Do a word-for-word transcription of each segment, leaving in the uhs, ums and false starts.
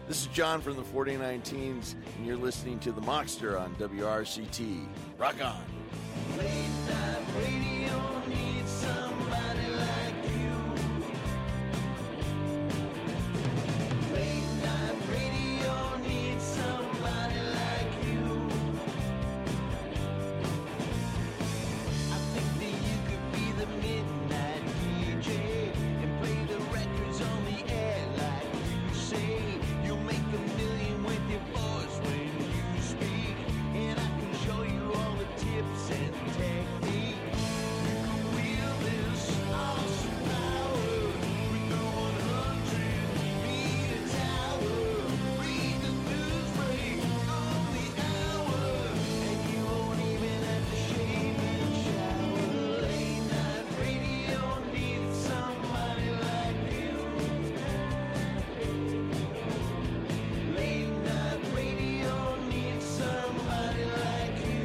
This is John from the forty-nine Teens, and you're listening to The Mockster on W R C T. Rock on. Late night radio needs somebody like you. Late night radio needs somebody like you. I think that you could be the midnight D J and play the records on the air like you say. You'll make a million with your voice when you speak, and I can show you all the tips and technique. You can wield this awesome power with the one hundred meter tower. Read the news break on the hour, and you won't even have to shave and shower. Late night radio needs somebody like you. Late night radio needs somebody like you.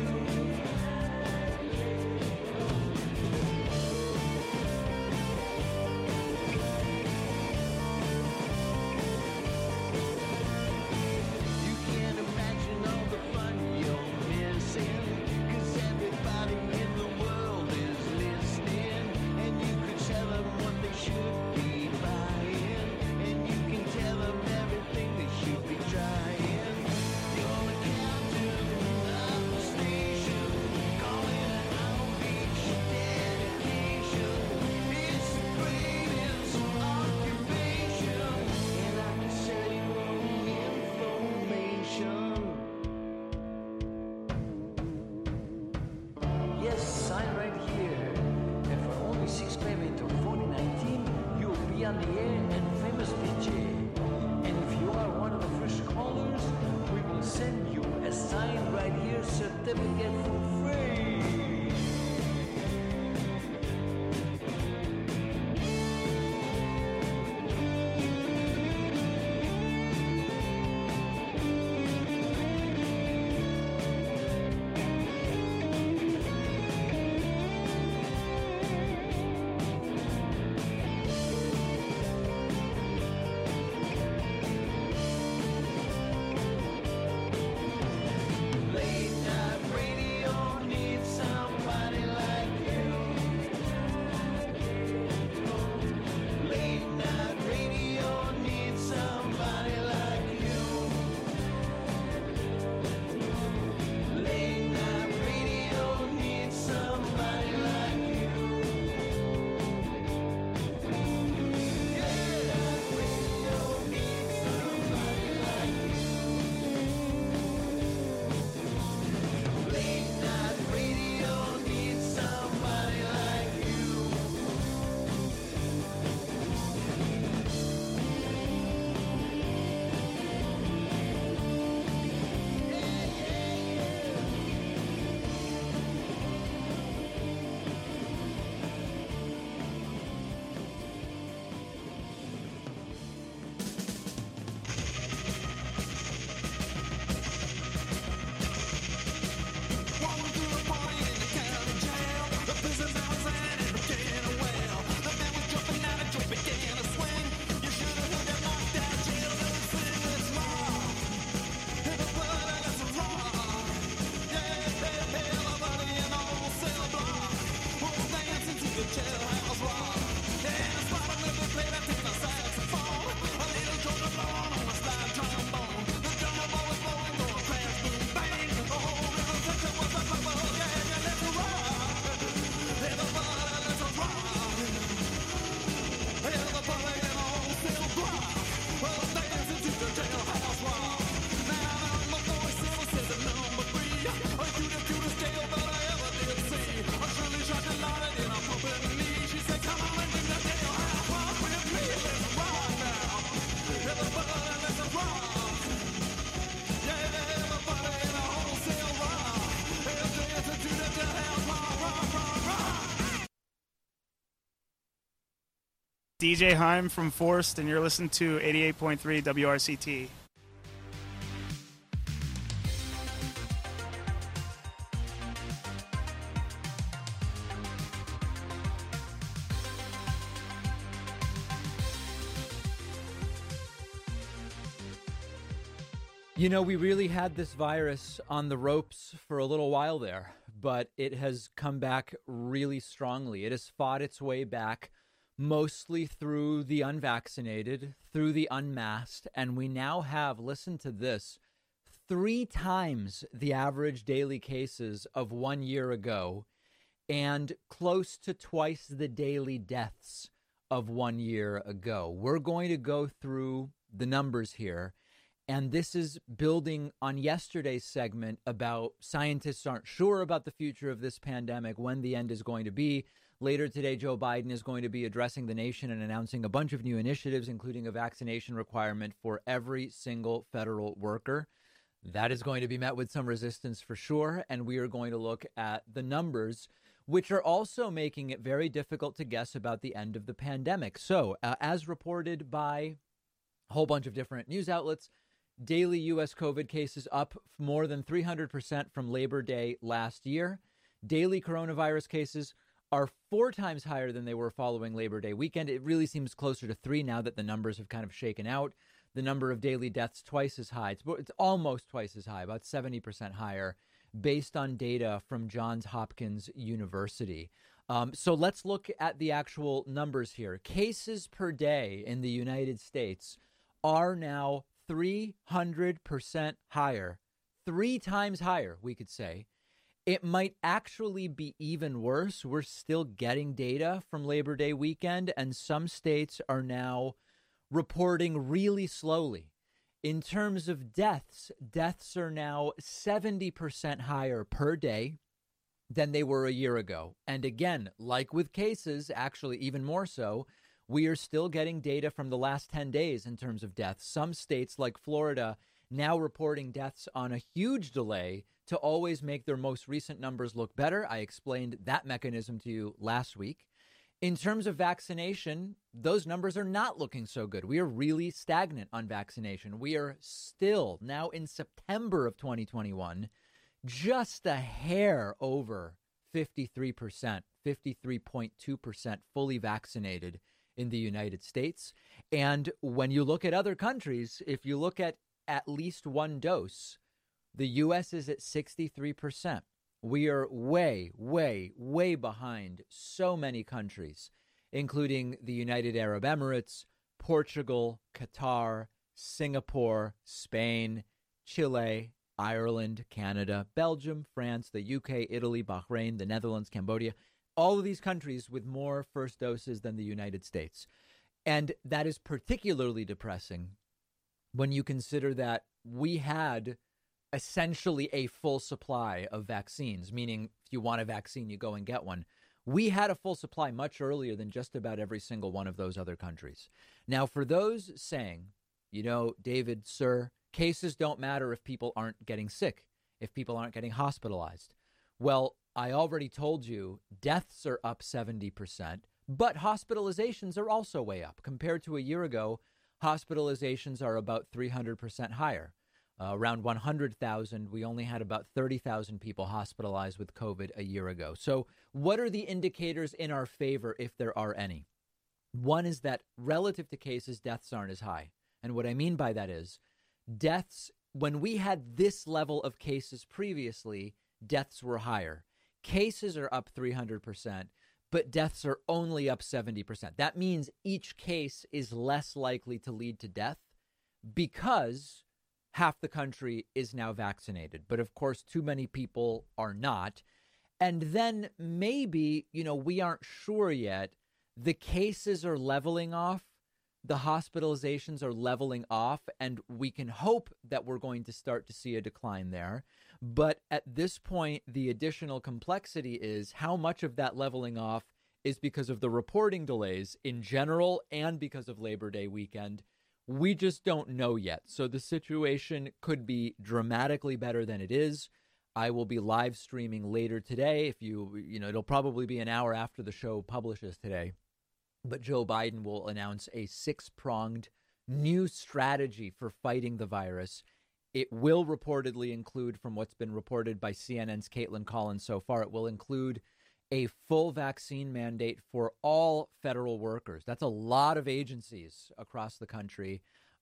You can't imagine all the fun you're missing, 'cause everybody in the world is listening, and you could tell them what they should be buying, and you can tell them everything they should be trying. You're the captain of the station, calling an outreach dedication. It's the greatest occupation, and I can sell you all the information. Yes, sign right here. And for only six payment of forty nineteen, you'll be on the air and famous D J. And if you are one of the first callers, we will send you a sign right here certificate for free. Late night radio needs somebody like you. Late night radio needs somebody like you. Late night radio needs somebody like you. Late night radio needs somebody like you. Late night radio needs somebody like you. D J Heim from Forced, and you're listening to eighty-eight point three W R C T. You know, we really had this virus on the ropes for a little while there, but it has come back really strongly. It has fought its way back mostly through the unvaccinated, through the unmasked, and we now have, listen to this, three times the average daily cases of one year ago and close to twice the daily deaths of one year ago. We're going to go through the numbers here. And this is building on yesterday's segment about scientists aren't sure about the future of this pandemic, when the end is going to be. Later today, Joe Biden is going to be addressing the nation and announcing a bunch of new initiatives, including a vaccination requirement for every single federal worker. That is going to be met with some resistance for sure. And we are going to look at the numbers, which are also making it very difficult to guess about the end of the pandemic. So uh, as reported by a whole bunch of different news outlets, daily U S COVID cases up more than three hundred percent from Labor Day last year. Daily coronavirus cases are four times higher than they were following Labor Day weekend. It really seems closer to three now that the numbers have kind of shaken out. The number of daily deaths twice as high. It's, it's almost twice as high, about seventy percent higher, based on data from Johns Hopkins University. Um, so let's look at the actual numbers here. Cases per day in the United States are now three hundred percent higher, three times higher, we could say. It might actually be even worse. We're still getting data from Labor Day weekend, and some states are now reporting really slowly. In terms of deaths, deaths are now seventy percent higher per day than they were a year ago. And again, like with cases, actually even more so, we are still getting data from the last ten days in terms of deaths. Some states like Florida now reporting deaths on a huge delay to always make their most recent numbers look better. I explained that mechanism to you last week. In terms of vaccination, those numbers are not looking so good. We are really stagnant on vaccination. We are still now in September of twenty twenty-one, just a hair over fifty-three percent, fifty-three point two percent fully vaccinated in the United States. And when you look at other countries, if you look at at least one dose, the U S is at sixty-three percent. We are way, way, way behind so many countries, including the United Arab Emirates, Portugal, Qatar, Singapore, Spain, Chile, Ireland, Canada, Belgium, France, the U K, Italy, Bahrain, the Netherlands, Cambodia. All of these countries with more first doses than the United States. And that is particularly depressing when you consider that we had essentially a full supply of vaccines, meaning if you want a vaccine, you go and get one. We had a full supply much earlier than just about every single one of those other countries. Now, for those saying, you know, David, sir, cases don't matter if people aren't getting sick, if people aren't getting hospitalized. Well, I already told you deaths are up seventy percent, but hospitalizations are also way up. Compared to a year ago, hospitalizations are about three hundred percent higher. Uh, around one hundred thousand. We only had about thirty thousand people hospitalized with COVID a year ago. So what are the indicators in our favor, if there are any? One is that relative to cases, deaths aren't as high. And what I mean by that is deaths, when we had this level of cases previously, deaths were higher. Cases are up three hundred percent, but deaths are only up seventy percent. That means each case is less likely to lead to death because half the country is now vaccinated. But of course, too many people are not. And then maybe, you know, we aren't sure yet. The cases are leveling off. The hospitalizations are leveling off, and we can hope that we're going to start to see a decline there. But at this point, the additional complexity is how much of that leveling off is because of the reporting delays in general and because of Labor Day weekend. We just don't know yet. So the situation could be dramatically better than it is. I will be live streaming later today. If you, you know, it'll probably be an hour after the show publishes today. But Joe Biden will announce a six-pronged new strategy for fighting the virus. It will reportedly include, from what's been reported by C N N's Caitlin Collins so far, it will include a full vaccine mandate for all federal workers. That's a lot of agencies across the country.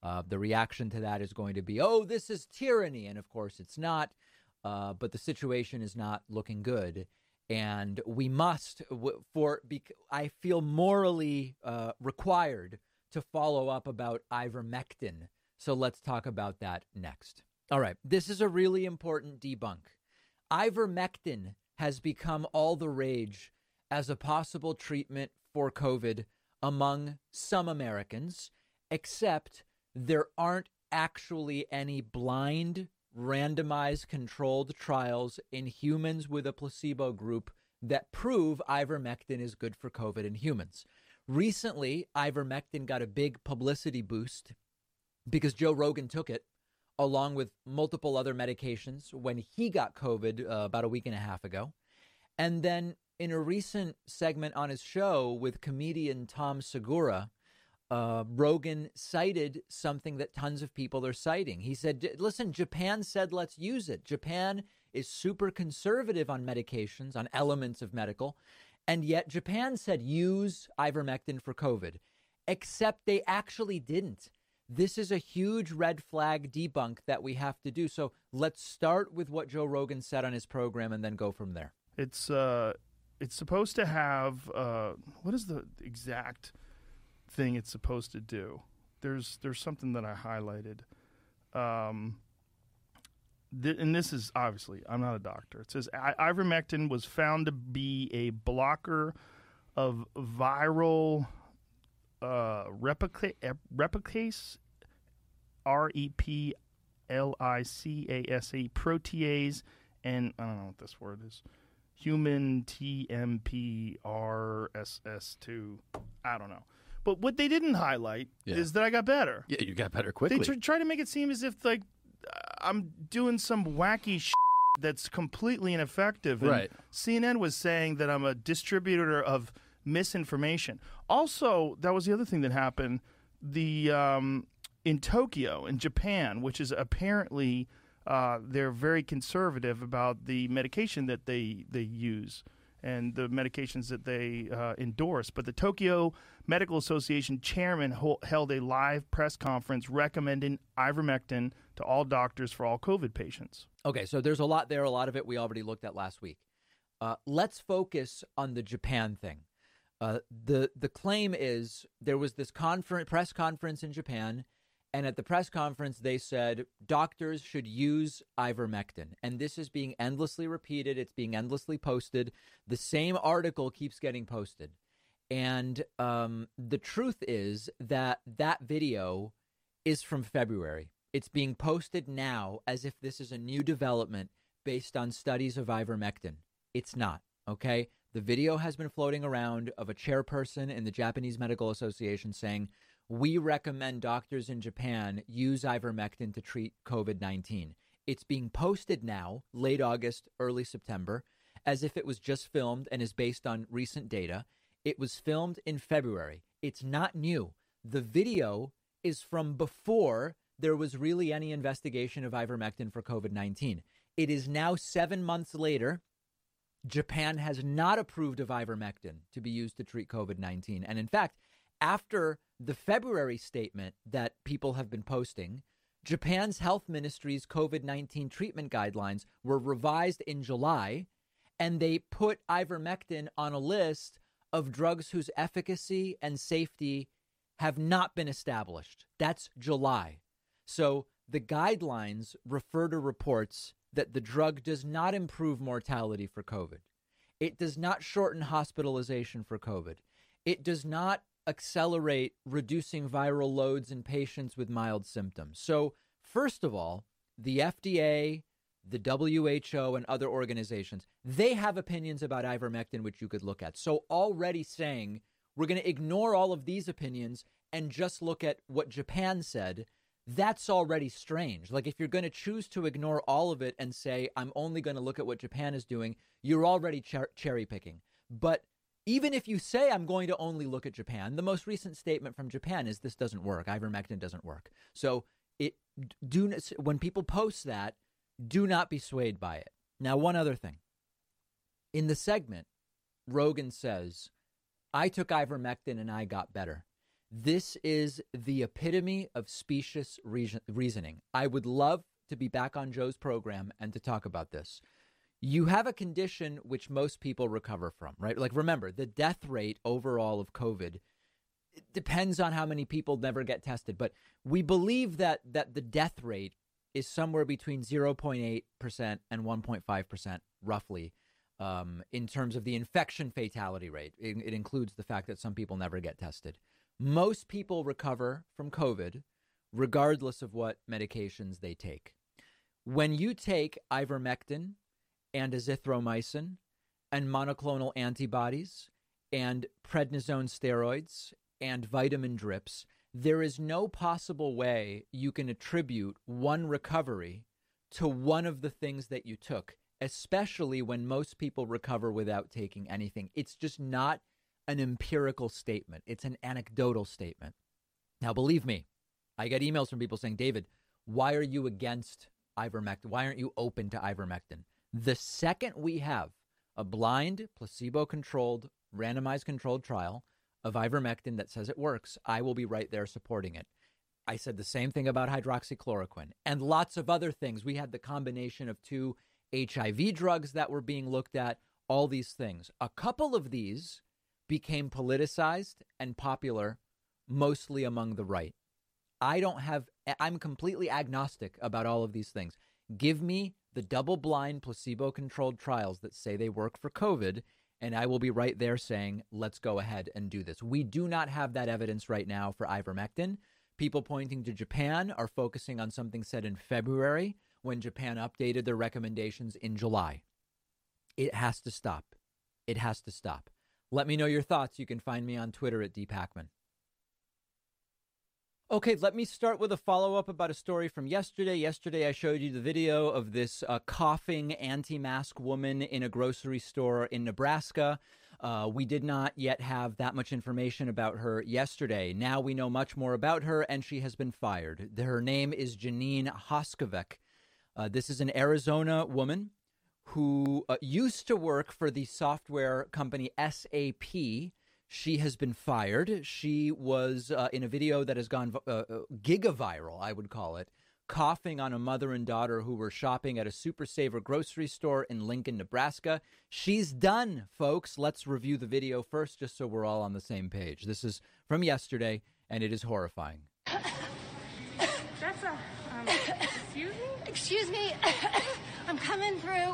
Uh, the reaction to that is going to be, oh, this is tyranny. And of course it's not. Uh, but the situation is not looking good. And we must, w- for bec- I feel morally uh, required to follow up about ivermectin. So let's talk about that next. All right. This is a really important debunk. Ivermectin has become all the rage as a possible treatment for COVID among some Americans, except there aren't actually any blind, randomized controlled trials in humans with a placebo group that prove ivermectin is good for COVID in humans. Recently, ivermectin got a big publicity boost because Joe Rogan took it along with multiple other medications when he got COVID uh, about a week and a half ago. And then in a recent segment on his show with comedian Tom Segura, Uh, Rogan cited something that tons of people are citing. He said, listen, Japan said, let's use it. Japan is super conservative on medications, on elements of medical. And yet Japan said, use ivermectin for COVID, except they actually didn't. This is a huge red flag debunk that we have to do. So let's start with what Joe Rogan said on his program and then go from there. It's, uh, it's supposed to have, uh, what is the exact thing it's supposed to do? There's there's something that I highlighted. Um, th- and this is obviously, I'm not a doctor. It says I- ivermectin was found to be a blocker of viral uh, replica- replicase, R E P L I C A S E, protease, and I don't know what this word is. Human T M P R S S two. I don't know. But what they didn't highlight Yeah. is that I got better. Yeah, you got better quickly. They tr- try to make it seem as if like I'm doing some wacky shit that's completely ineffective. And Right. C N N was saying that I'm a distributor of misinformation. Also, that was the other thing that happened. The um, in Tokyo, in Japan, which is apparently uh, they're very conservative about the medication that they they use and the medications that they uh, endorse. But the Tokyo Medical Association chairman ho- held a live press conference recommending ivermectin to all doctors for all COVID patients. Okay, so there's a lot there. A lot of it we already looked at last week. Uh, let's focus on the Japan thing. Uh, the the claim is there was this confer- press conference in Japan, and at the press conference they said doctors should use ivermectin. And this is being endlessly repeated. It's being endlessly posted. The same article keeps getting posted. And um, the truth is that that video is from February. It's being posted now as if this is a new development based on studies of ivermectin. It's not, okay? The video has been floating around of a chairperson in the Japanese Medical Association saying, we recommend doctors in Japan use ivermectin to treat COVID nineteen. It's being posted now, late August, early September, as if it was just filmed and is based on recent data. It was filmed in February. It's not new. The video is from before there was really any investigation of ivermectin for COVID nineteen. It is now seven months later. Japan has not approved of ivermectin to be used to treat COVID nineteen. And in fact, after the February statement that people have been posting, Japan's health ministry's COVID nineteen treatment guidelines were revised in July, and they put ivermectin on a list of drugs whose efficacy and safety have not been established. That's July. So the guidelines refer to reports that the drug does not improve mortality for COVID. It does not shorten hospitalization for COVID. It does not accelerate reducing viral loads in patients with mild symptoms. So first of all, the F D A, the W H O, and other organizations, they have opinions about ivermectin, which you could look at. So already saying we're going to ignore all of these opinions and just look at what Japan said, that's already strange. Like if you're going to choose to ignore all of it and say, I'm only going to look at what Japan is doing, you're already cher- cherry picking. But even if you say I'm going to only look at Japan, the most recent statement from Japan is this doesn't work. Ivermectin doesn't work. So it do when people post that, do not be swayed by it. Now, one other thing. In the segment, Rogan says, I took ivermectin and I got better. This is the epitome of specious reason- reasoning. I would love to be back on Joe's program and to talk about this. You have a condition which most people recover from, right? Like, remember, the death rate overall of COVID it depends on how many people never get tested. But we believe that that the death rate is somewhere between zero point eight percent and one point five percent, roughly, um, in terms of the infection fatality rate. It, it includes the fact that some people never get tested. Most people recover from COVID, regardless of what medications they take. When you take ivermectin and azithromycin and monoclonal antibodies and prednisone steroids and vitamin drips, there is no possible way you can attribute one recovery to one of the things that you took, especially when most people recover without taking anything. It's just not an empirical statement. It's an anecdotal statement. Now, believe me, I get emails from people saying, David, why are you against ivermectin? Why aren't you open to ivermectin? The second we have a blind, placebo-controlled, randomized controlled trial of ivermectin that says it works, I will be right there supporting it. I said the same thing about hydroxychloroquine and lots of other things. We had the combination of two H I V drugs that were being looked at, all these things. A couple of these became politicized and popular, mostly among the right. I don't have, I'm completely agnostic about all of these things. Give me the double-blind, placebo-controlled trials that say they work for COVID, and I will be right there saying, let's go ahead and do this. We do not have that evidence right now for ivermectin. People pointing to Japan are focusing on something said in February when Japan updated their recommendations in July. It has to stop. It has to stop. Let me know your thoughts. You can find me on Twitter at D Pacman. Okay, let me start with a follow-up about a story from yesterday. Yesterday, I showed you the video of this uh, coughing anti-mask woman in a grocery store in Nebraska. Uh, we did not yet have that much information about her yesterday. Now we know much more about her, and she has been fired. Her name is Janine Hoskovec. Uh, this is an Arizona woman who uh, used to work for the software company S A P. She has been fired. She was uh, in a video that has gone uh, gigaviral, I would call it, coughing on a mother and daughter who were shopping at a Super Saver grocery store in Lincoln, Nebraska. She's done, folks. Let's review the video first, just so we're all on the same page. This is from yesterday, and it is horrifying. That's a, um, excuse me? Excuse me. I'm coming through.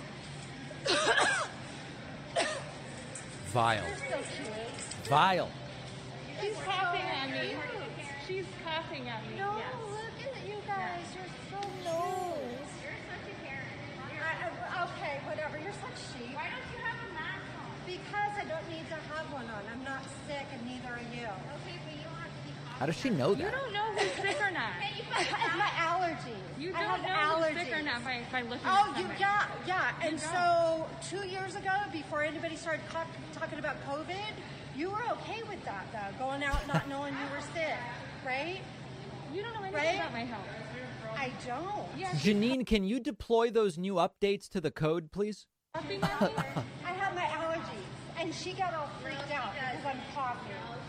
Vile. So cute. Vile. She's coughing at me. She's coughing at me. No, Yes. look at you guys. You're so nice. You're such a Karen. I, I, okay, whatever. You're such sheep. Why don't you have a mask on? Because I don't need to have one on. I'm not sick, and neither are you. Okay, but you don't have to be coughing. How does she know You that? don't know who's sick or not. It's my allergies. You I don't have know allergies. who's sick or not by, by looking Oh, at you somebody. yeah, yeah. And You so two years ago, before anybody started co- talking about COVID, you were okay with that, though, going out not knowing you were sick, right? You don't know anything Right? about my health. I don't. Yeah, Janine, can you deploy those new updates to the code, please? coughing at me. I have my allergies, and she got all freaked out because I'm coughing.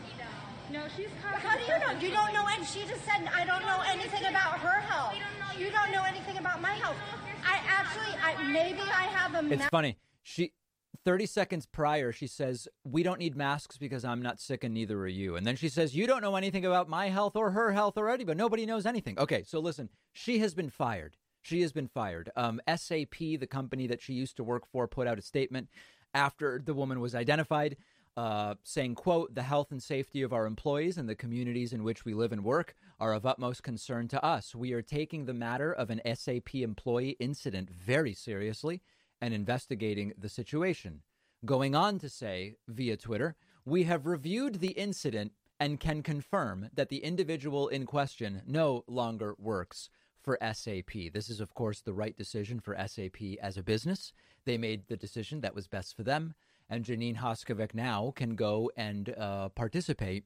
No, she's coughing. How do you know? You don't know, and she just said, I don't know anything about her health. You don't know anything about my health. I actually, I maybe I have a It's ma- funny. She thirty seconds prior, she says, we don't need masks because I'm not sick and neither are you. And then she says, you don't know anything about my health or her health already, but nobody knows anything. Okay, so listen, she has been fired. She has been fired. Um, S A P, the company that she used to work for, put out a statement after the woman was identified, uh, saying, quote, the health and safety of our employees and the communities in which we live and work are of utmost concern to us. We are taking the matter of an S A P employee incident very seriously and investigating the situation. Going on to say via Twitter, we have reviewed the incident and can confirm that the individual in question no longer works for S A P. This is, of course, the right decision for S A P as a business. They made the decision that was best for them. And Janine Hoskovec now can go and uh, participate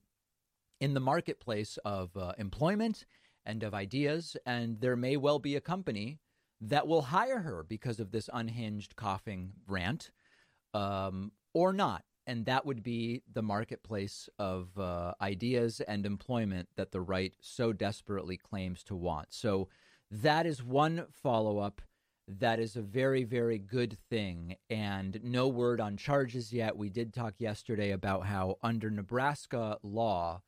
in the marketplace of uh, employment and of ideas. And there may well be a company that will hire her because of this unhinged coughing rant um, or not. and that would be the marketplace of uh, ideas and employment that the right so desperately claims to want. So that is one follow-up. That is a very, very good thing. And no word on charges yet. We did talk yesterday about how under Nebraska law,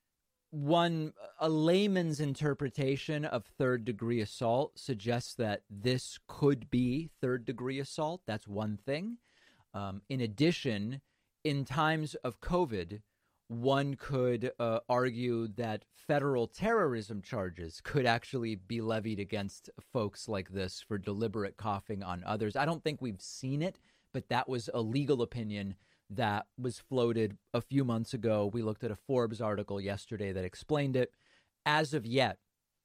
one, a layman's interpretation of third-degree assault suggests that this could be third-degree assault. That's one thing. Um, in addition, in times of COVID, one could uh, argue that federal terrorism charges could actually be levied against folks like this for deliberate coughing on others. I don't think we've seen it, but that was a legal opinion that was floated a few months ago. We looked at a Forbes article yesterday that explained it. As of yet,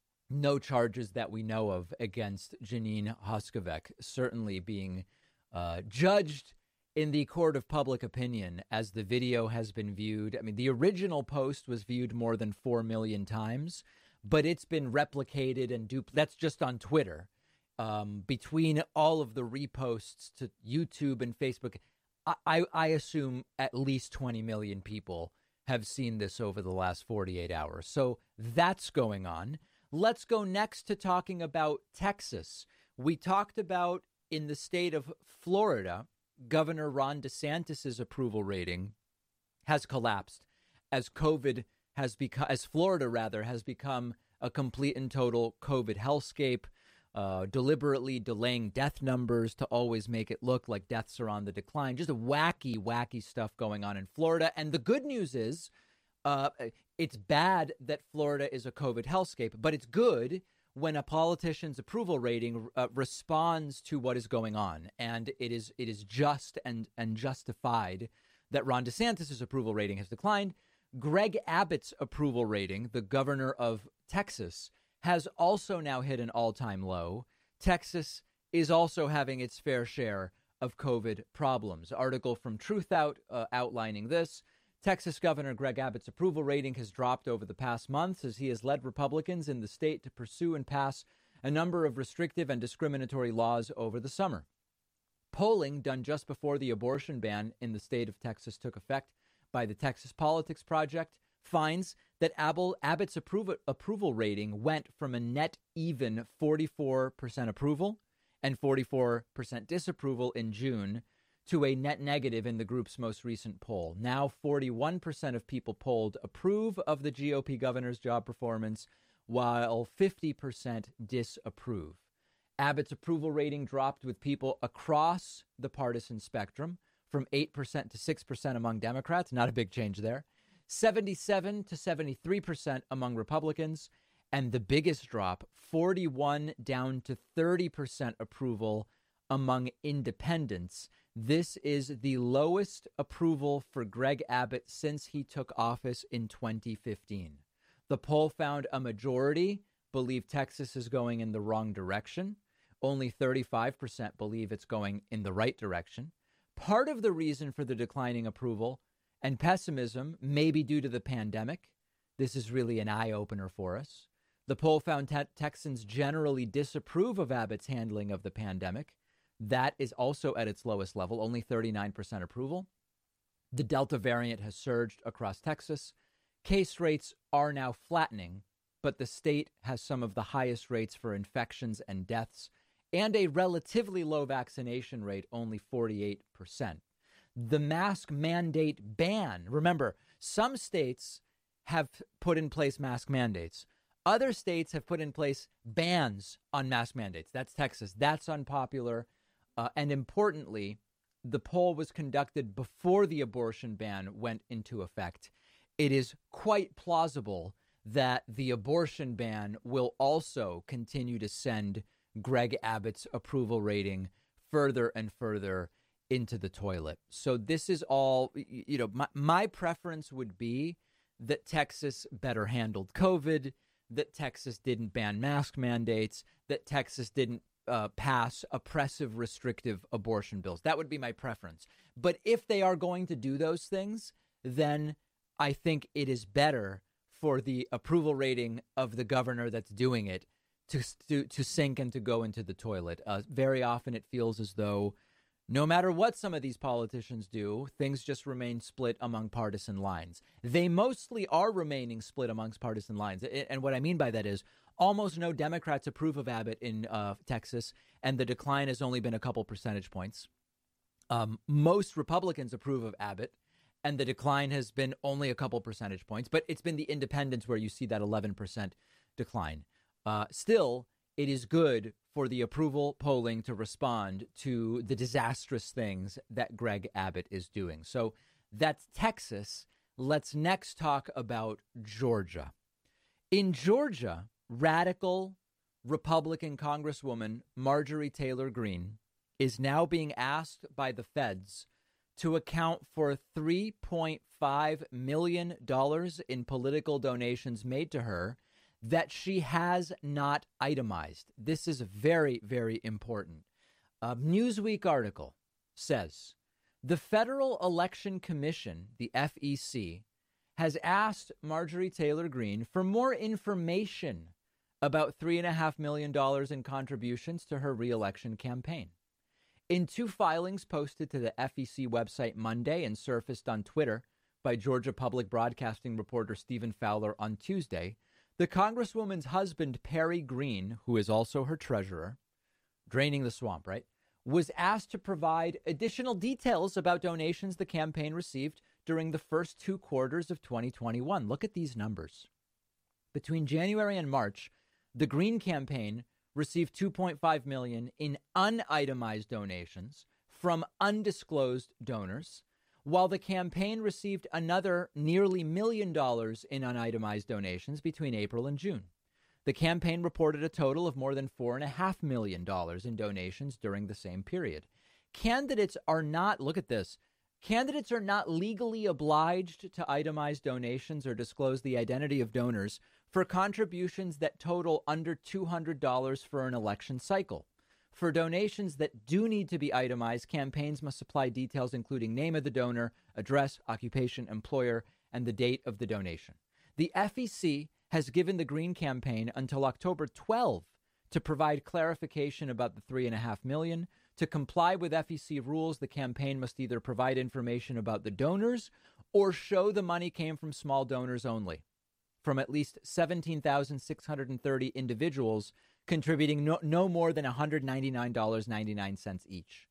no charges that we know of against Janine Hoskovec, certainly being uh, judged in the court of public opinion as the video has been viewed. I mean, the original post was viewed more than four million times, but it's been replicated and dupl- that's just on Twitter. Um, between all of the reposts to YouTube and Facebook, I, I, I assume at least twenty million people have seen this over the last forty-eight hours. So that's going on. Let's go next to talking about Texas. We talked about in the state of Florida, Governor Ron DeSantis' approval rating has collapsed as COVID has become, as Florida rather, has become a complete and total COVID hellscape, uh, deliberately delaying death numbers to always make it look like deaths are on the decline. Just a wacky, wacky stuff going on in Florida. And the good news is uh, it's bad that Florida is a COVID hellscape, but it's good when a politician's approval rating uh, responds to what is going on. And it is it is just and, and justified that Ron DeSantis' approval rating has declined. Greg Abbott's approval rating, the governor of Texas, has also now hit an all-time low. Texas is also having its fair share of COVID problems. Article from Truthout uh, outlining this. Texas Governor Greg Abbott's approval rating has dropped over the past months as he has led Republicans in the state to pursue and pass a number of restrictive and discriminatory laws over the summer. Polling done just before the abortion ban in the state of Texas took effect by the Texas Politics Project finds that Abbott's approval, approval rating went from a net even forty-four percent approval and forty-four percent disapproval in June to a net negative in the group's most recent poll. Now forty-one percent of people polled approve of the G O P governor's job performance, while fifty percent disapprove. Abbott's approval rating dropped with people across the partisan spectrum from eight percent to six percent among Democrats. Not a big change there. seventy-seven to seventy-three percent among Republicans. And the biggest drop, forty-one down to thirty percent approval among independents. This is the lowest approval for Greg Abbott since he took office in twenty fifteen. The poll found a majority believe Texas is going in the wrong direction. Only thirty-five percent believe it's going in the right direction. Part of the reason for the declining approval and pessimism may be due to the pandemic. This is really an eye-opener for us. The poll found te- Texans generally disapprove of Abbott's handling of the pandemic. That is also at its lowest level, only thirty-nine percent approval. The Delta variant has surged across Texas. Case rates are now flattening, but the state has some of the highest rates for infections and deaths and a relatively low vaccination rate, only forty-eight percent. The mask mandate ban. Remember, some states have put in place mask mandates. Other states have put in place bans on mask mandates. That's Texas. That's unpopular. Uh, and importantly, the poll was conducted before the abortion ban went into effect. It is quite plausible that the abortion ban will also continue to send Greg Abbott's approval rating further and further into the toilet. So this is all, you know, my, my preference would be that Texas better handled COVID, that Texas didn't ban mask mandates, that Texas didn't uh, pass oppressive, restrictive abortion bills. That would be my preference. But if they are going to do those things, then I think it is better for the approval rating of the governor that's doing it to to, to sink and to go into the toilet. Uh, very often it feels as though No matter what some of these politicians do, things just remain split among partisan lines. They mostly are remaining split amongst partisan lines. And what I mean by that is almost no Democrats approve of Abbott in uh, Texas, and the decline has only been a couple percentage points. Um, most Republicans approve of Abbott, and the decline has been only a couple percentage points. But it's been the independents where you see that eleven percent decline. Uh, still, it is good for the approval polling to respond to the disastrous things that Greg Abbott is doing. So that's Texas. Let's next talk about Georgia. In Georgia, radical Republican Congresswoman Marjorie Taylor Greene is now being asked by the feds to account for three point five million dollars in political donations made to her that she has not itemized. This is very, very important. A Newsweek article says the Federal Election Commission, the F E C, has asked Marjorie Taylor Greene for more information about three point five million dollars in contributions to her reelection campaign. In two filings posted to the F E C website Monday and surfaced on Twitter by Georgia Public Broadcasting reporter Stephen Fowler on Tuesday, the Congresswoman's husband, Perry Greene, who is also her treasurer, draining the swamp, right, was asked to provide additional details about donations the campaign received during the first two quarters of twenty twenty-one. Look at these numbers. Between January and March, the Greene campaign received two point five million dollars in unitemized donations from undisclosed donors, while the campaign received another nearly million dollars in unitemized donations between April and June. The campaign reported a total of more than four point five million dollars in donations during the same period. Candidates are not, look at this, candidates are not legally obliged to itemize donations or disclose the identity of donors for contributions that total under two hundred dollars for an election cycle. For donations that do need to be itemized, campaigns must supply details including name of the donor, address, occupation, employer, and the date of the donation. The F E C has given the Greene campaign until October twelfth to provide clarification about the three and a half million. To comply with F E C rules, the campaign must either provide information about the donors or show the money came from small donors only, from at least seventeen thousand six hundred thirty individuals contributing no, no more than one hundred ninety-nine dollars and ninety-nine cents each.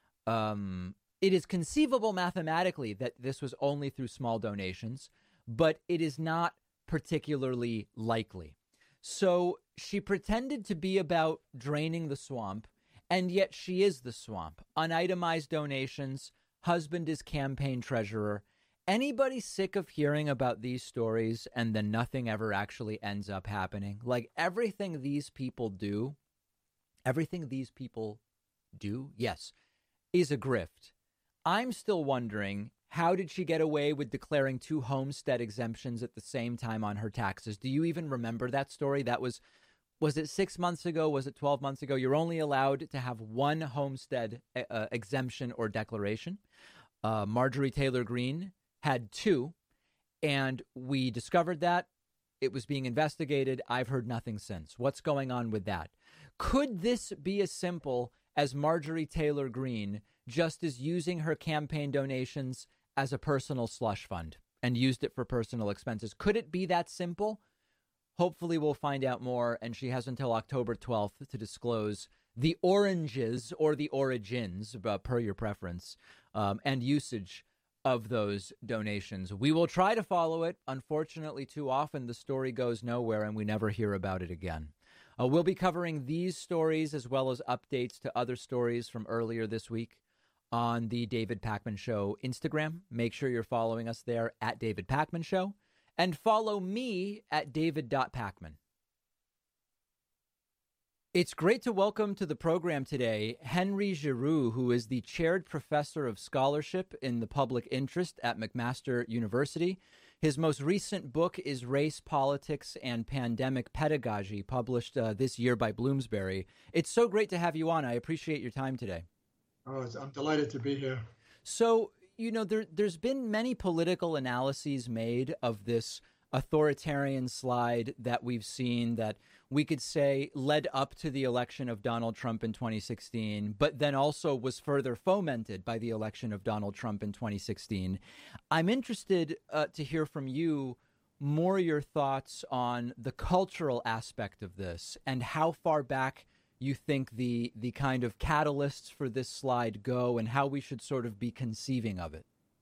Um, it is conceivable mathematically that this was only through small donations, but it is not particularly likely. So she pretended to be about draining the swamp, and yet she is the swamp. Unitemized donations, husband is campaign treasurer. Anybody sick of hearing about these stories and then nothing ever actually ends up happening? Like everything these people do, everything these people do, yes, is a grift. I'm still wondering, how did she get away with declaring two homestead exemptions at the same time on her taxes? Do you even remember that story? That was, was it six months ago? Was it twelve months ago? You're only allowed to have one homestead uh, exemption or declaration. Uh, Marjorie Taylor Greene had two, and we discovered that. It was being investigated. I've heard nothing since. What's going on with that? Could this be as simple as Marjorie Taylor Greene just as using her campaign donations as a personal slush fund and used it for personal expenses? Could it be that simple? Hopefully we'll find out more, and she has until October twelfth to disclose the oranges or the origins, uh, per your preference, um, and usage of those donations. We will try to follow it. Unfortunately, too often the story goes nowhere and we never hear about it again. Uh, we'll be covering these stories as well as updates to other stories from earlier this week on the David Pakman Show Instagram. Make sure you're following us there at David Pakman Show, and follow me at david dot pakman. It's great to welcome to the program today Henry Giroux, who is the chaired professor of scholarship in the public interest at McMaster University. His most recent book is Race, Politics, and Pandemic Pedagogy, published uh, this year by Bloomsbury. It's so great to have you on. I appreciate your time today. Oh, I'm delighted to be here. So, you know, there, there's been many political analyses made of this authoritarian slide that we've seen that we could say led up to the election of Donald Trump in twenty sixteen, but then also was further fomented by the election of Donald Trump in twenty sixteen. I'm interested uh, to hear from you more your thoughts on the cultural aspect of this and how far back you think the the kind of catalysts for this slide go and how we should sort of be conceiving of it.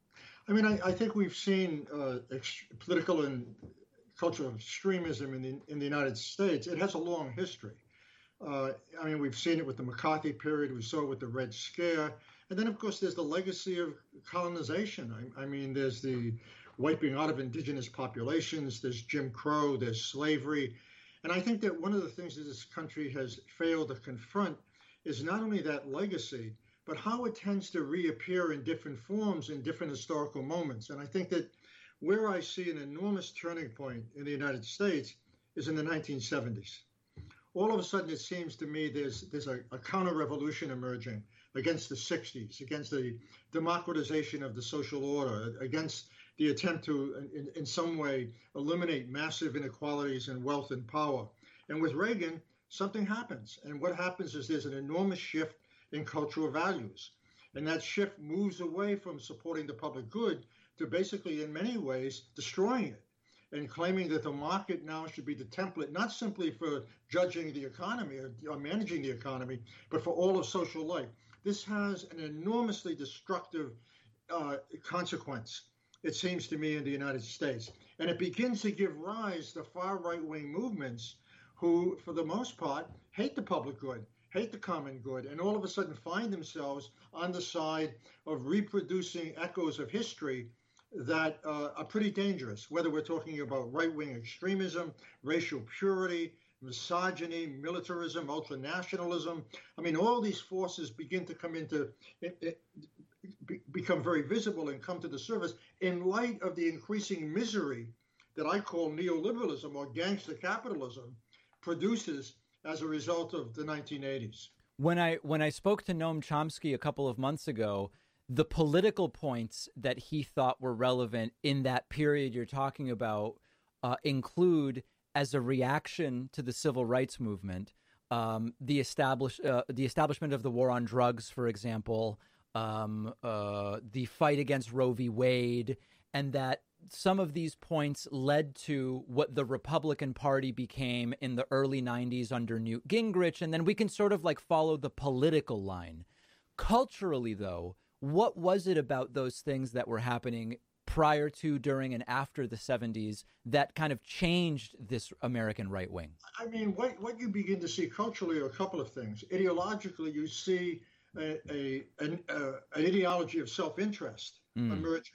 I mean, I, I think we've seen uh, ex- political and cultural extremism in the in the United States. It has a long history. Uh, I mean, we've seen it with the McCarthy period. We saw it with the Red Scare. And then, of course, there's the legacy of colonization. I, I mean, there's the wiping out of indigenous populations. There's Jim Crow. There's slavery. And I think that one of the things that this country has failed to confront is not only that legacy, but how it tends to reappear in different forms in different historical moments. And I think that where I see an enormous turning point in the United States is in the nineteen seventies. All of a sudden, it seems to me there's there's a, a counter-revolution emerging against the sixties, against the democratization of the social order, against the attempt to, in, in some way, eliminate massive inequalities in wealth and power. And with Reagan, something happens. And what happens is there's an enormous shift in cultural values. And that shift moves away from supporting the public good to basically, in many ways, destroying it and claiming that the market now should be the template, not simply for judging the economy or, or managing the economy, but for all of social life. This has an enormously destructive uh, consequence, it seems to me, in the United States. And it begins to give rise to far right-wing movements who, for the most part, hate the public good, hate the common good, and all of a sudden find themselves on the side of reproducing echoes of history that uh, are pretty dangerous, whether we're talking about right-wing extremism, racial purity, misogyny, militarism, ultranationalism. I mean, all these forces begin to come into, it, it, be, become very visible and come to the surface in light of the increasing misery that I call neoliberalism or gangster capitalism produces as a result of the nineteen eighties. When I when I spoke to Noam Chomsky a couple of months ago, the political points that he thought were relevant in that period you're talking about uh, include, as a reaction to the civil rights movement, um, the establish uh, the establishment of the war on drugs, for example, um, uh, the fight against Roe v. Wade, and that some of these points led to what the Republican Party became in the early nineties under Newt Gingrich. And then we can sort of like follow the political line. Culturally, though, what was it about those things that were happening prior to, during, and after the seventies that kind of changed this American right wing? I mean, what, what you begin to see culturally are a couple of things. Ideologically, you see a, a, an, uh, an ideology of self-interest mm. emerging.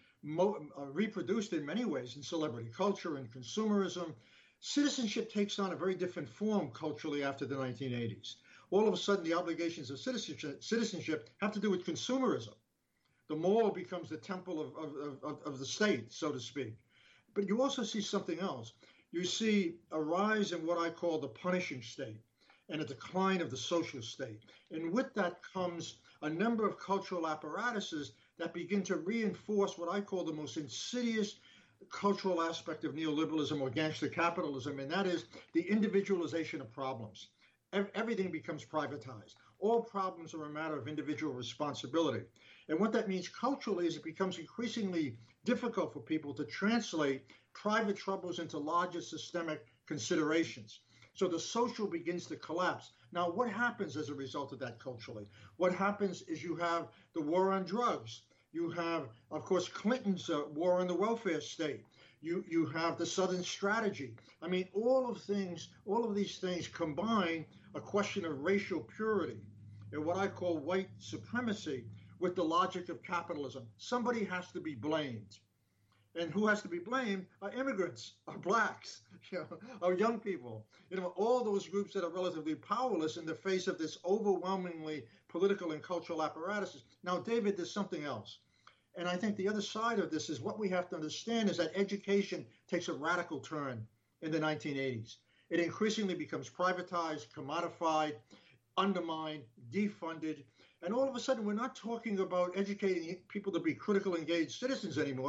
Mo- uh, reproduced in many ways in celebrity culture and consumerism. Citizenship takes on a very different form culturally after the nineteen eighties. All of a sudden, the obligations of citizenship, citizenship have to do with consumerism. The mall becomes the temple of, of, of, of the state, so to speak. But you also see something else. You see a rise in what I call the punishing state and a decline of the social state. And with that comes a number of cultural apparatuses that begin to reinforce what I call the most insidious cultural aspect of neoliberalism or gangster capitalism, and that is the individualization of problems. Ev- everything becomes privatized. All problems are a matter of individual responsibility. And what that means culturally is it becomes increasingly difficult for people to translate private troubles into larger systemic considerations. So the social begins to collapse. Now, what happens as a result of that culturally? What happens is you have the war on drugs. You have, of course, Clinton's uh, war on the welfare state. You you have the Southern strategy. I mean, all of things, all of these things combine a question of racial purity and what I call white supremacy with the logic of capitalism. Somebody has to be blamed. And who has to be blamed are immigrants, are blacks, you know, are young people, you know, all those groups that are relatively powerless in the face of this overwhelmingly political and cultural apparatuses. Now, David, there's something else. And I think the other side of this is what we have to understand is that education takes a radical turn in the nineteen eighties. It increasingly becomes privatized, commodified, undermined, defunded. And all of a sudden, we're not talking about educating people to be critical, engaged citizens anymore.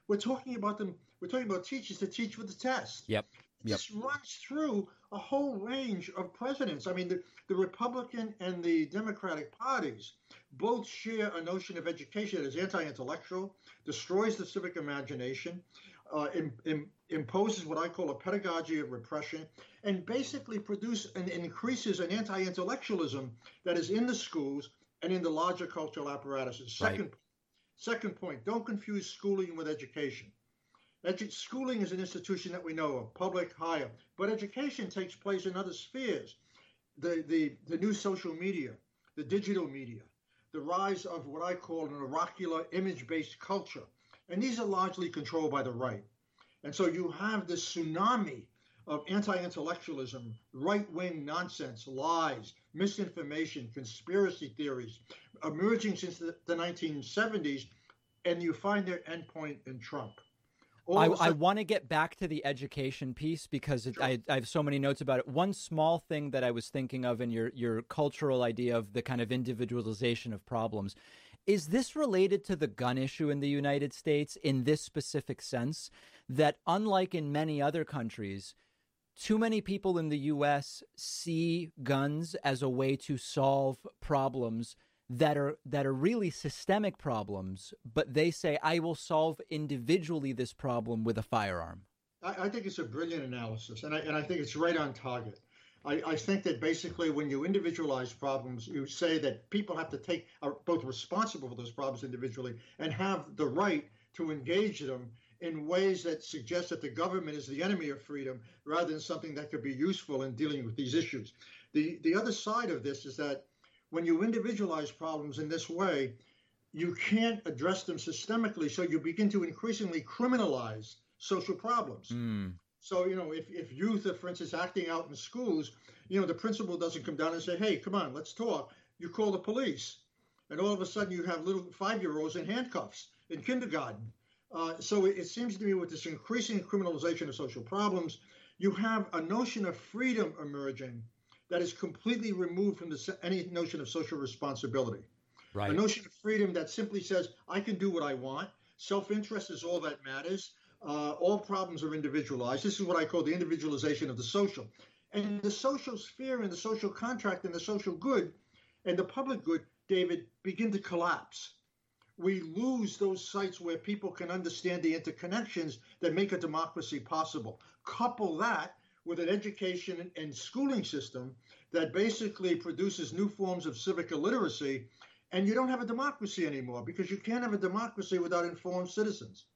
We're talking about them. We're talking about teachers to teach for the test. Yep. Yep. This runs through a whole range of presidents. I mean, the, the Republican and the Democratic parties both share a notion of education that is anti-intellectual, destroys the civic imagination, uh, im, im, imposes what I call a pedagogy of repression, and basically produce and increases an anti-intellectualism that is in the schools and in the larger cultural apparatuses. Second, Right. second point, don't confuse schooling with education. Edu- schooling is an institution that we know of, public, higher, but education takes place in other spheres. The, the, the new social media, the digital media, the rise of what I call an oracular image-based culture. And these are largely controlled by the right. And so you have this tsunami of anti-intellectualism, right-wing nonsense, lies, misinformation, conspiracy theories emerging since the, the nineteen seventies, and you find their endpoint in Trump. All I, of a I sudden- want to get back to the education piece because it, Sure. I, I have so many notes about it. One small thing that I was thinking of in your, your cultural idea of the kind of individualization of problems. Is this related to the gun issue in the United States in this specific sense that unlike in many other countries, too many people in the U S see guns as a way to solve problems that are that are really systemic problems, but they say, I will solve individually this problem with a firearm? I, I think it's a brilliant analysis, and I, and I think it's right on target. I, I think that basically when you individualize problems, you say that people have to take, are both responsible for those problems individually and have the right to engage them in ways that suggest that the government is the enemy of freedom rather than something that could be useful in dealing with these issues. The, the other side of this is that when you individualize problems in this way, you can't address them systemically, so you begin to increasingly criminalize social problems. Mm. So, you know, if, if youth are, for instance, acting out in schools, you know, the principal doesn't come down and say, hey, come on, let's talk. You call the police. And all of a sudden you have little five-year-olds in handcuffs in kindergarten. Uh, so it, it seems to me with this increasing criminalization of social problems, you have a notion of freedom emerging that is completely removed from the, any notion of social responsibility. Right. A notion of freedom that simply says, I can do what I want. Self-interest is all that matters. Uh, all problems are individualized. This is what I call the individualization of the social. And the social sphere and the social contract and the social good and the public good, David, begin to collapse. We lose those sites where people can understand the interconnections that make a democracy possible. Couple that with an education and schooling system that basically produces new forms of civic illiteracy, and you don't have a democracy anymore because you can't have a democracy without informed citizens.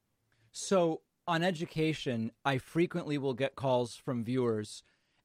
So on education, I frequently will get calls from viewers.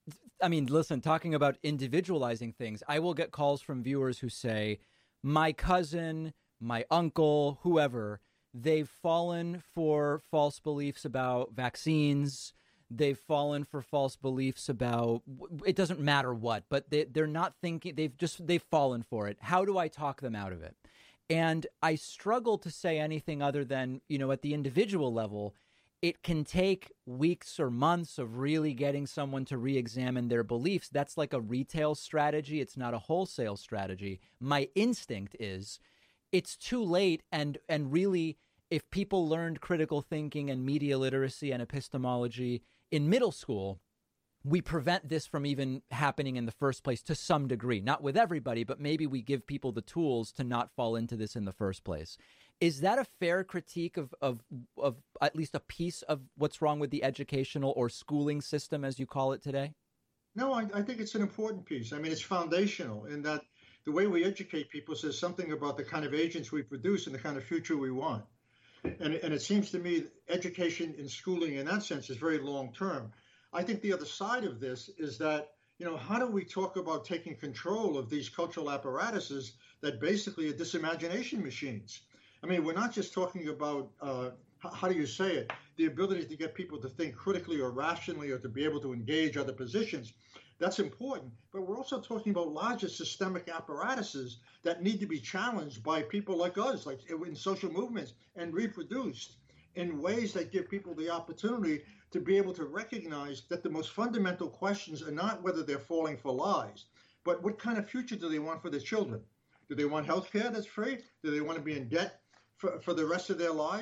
I mean, listen, talking about individualizing things, I will get calls from viewers who say, my cousin, my uncle, whoever, they've fallen for false beliefs about vaccines. They've fallen for false beliefs about, it doesn't matter what, but they, they're not thinking, they've just, they've fallen for it. How do I talk them out of it? And I struggle to say anything other than, you know, at the individual level, it can take weeks or months of really getting someone to re-examine their beliefs. That's like a retail strategy. It's not a wholesale strategy. My instinct is it's too late. And, and really, if people learned critical thinking and media literacy and epistemology in middle school, we prevent this from even happening in the first place to some degree. Not with everybody, but maybe we give people the tools to not fall into this in the first place. Is that a fair critique of, of, of at least a piece of what's wrong with the educational or schooling system, as you call it today? No, I, I think it's an important piece. I mean, it's foundational in that the way we educate people says something about the kind of agents we produce and the kind of future we want. And, and it seems to me education and schooling in that sense is very long term. I think the other side of this is that, you know, how do we talk about taking control of these cultural apparatuses that basically are disimagination machines? I mean, we're not just talking about, uh, how do you say it, the ability to get people to think critically or rationally or to be able to engage other positions. That's important. But we're also talking about larger systemic apparatuses that need to be challenged by people like us, like in social movements, and reproduced in ways that give people the opportunity to be able to recognize that the most fundamental questions are not whether they're falling for lies, but what kind of future do they want for their children? Do they want health care that's free? Do they want to be in debt for, for the rest of their lives?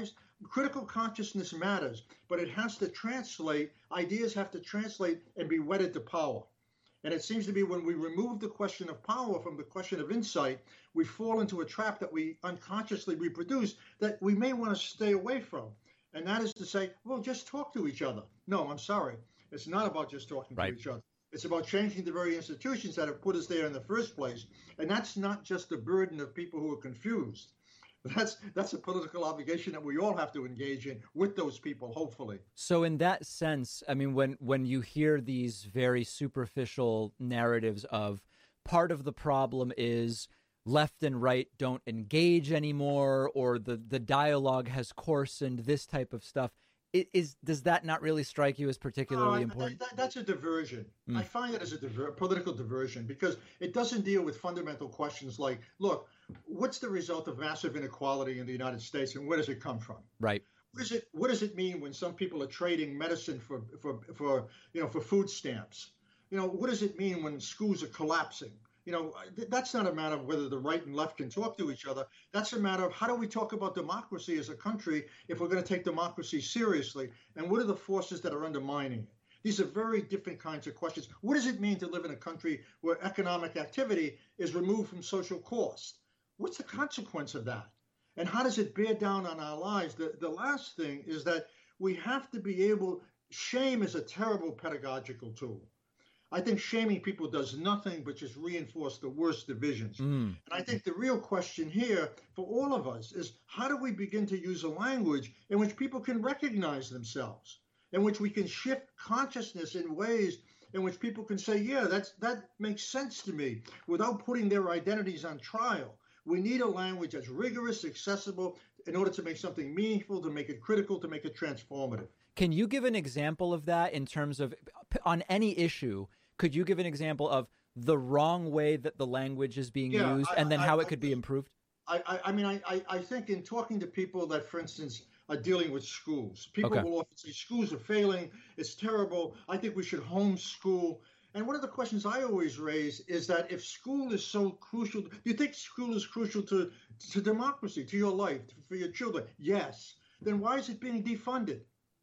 critical consciousness matters, but it has to translate, ideas have to translate and be wedded to power. And it seems to be when we remove the question of power from the question of insight, we fall into a trap that we unconsciously reproduce that we may want to stay away from. And that is to say, well, just talk to each other. No, I'm sorry. It's not about just talking Right. to each other. It's about changing the very institutions that have put us there in the first place. And that's not just the burden of people who are confused. That's that's a political obligation that we all have to engage in with those people, hopefully. So in that sense, I mean, when when you hear these very superficial narratives of part of the problem is left and right don't engage anymore, or the, the dialogue has coarsened, this type of stuff, it is does that not really strike you as particularly Uh, important? that- that- that's a diversion. Mm. I find it as a diver- political diversion because it doesn't deal with fundamental questions like, look, what's the result of massive inequality in the United States and where does it come from? Right. What does it What does it mean when some people are trading medicine for for for you know for food stamps? You know, what does it mean when schools are collapsing? You know, th- that's not a matter of whether the right and left can talk to each other. That's a matter of how do we talk about democracy as a country if we're going to take democracy seriously? And what are the forces that are undermining it? These are very different kinds of questions. What does it mean to live in a country where economic activity is removed from social cost? What's the consequence of that? And how does it bear down on our lives? The, the last thing is that we have to be able, shame is a terrible pedagogical tool. I think shaming people does nothing but just reinforce the worst divisions. Mm. And I think the real question here for all of us is how do we begin to use a language in which people can recognize themselves, in which we can shift consciousness in ways in which people can say, yeah, that's, that makes sense to me, without putting their identities on trial. We need a language that's rigorous, accessible, in order to make something meaningful, to make it critical, to make it transformative. Can you give an example of that in terms of on any issue? Could you give an example of the wrong way that the language is being Yeah, used I- and then I- how I- it could be improved? I, I, I mean, I, I, I think in talking to people that, for instance, are dealing with schools, people Okay. will often say schools are failing, it's terrible, I think we should homeschool. And one of the questions I always raise is that if school is so crucial, do you think school is crucial to, to democracy, to your life, for your children? Yes. Then why is it being defunded?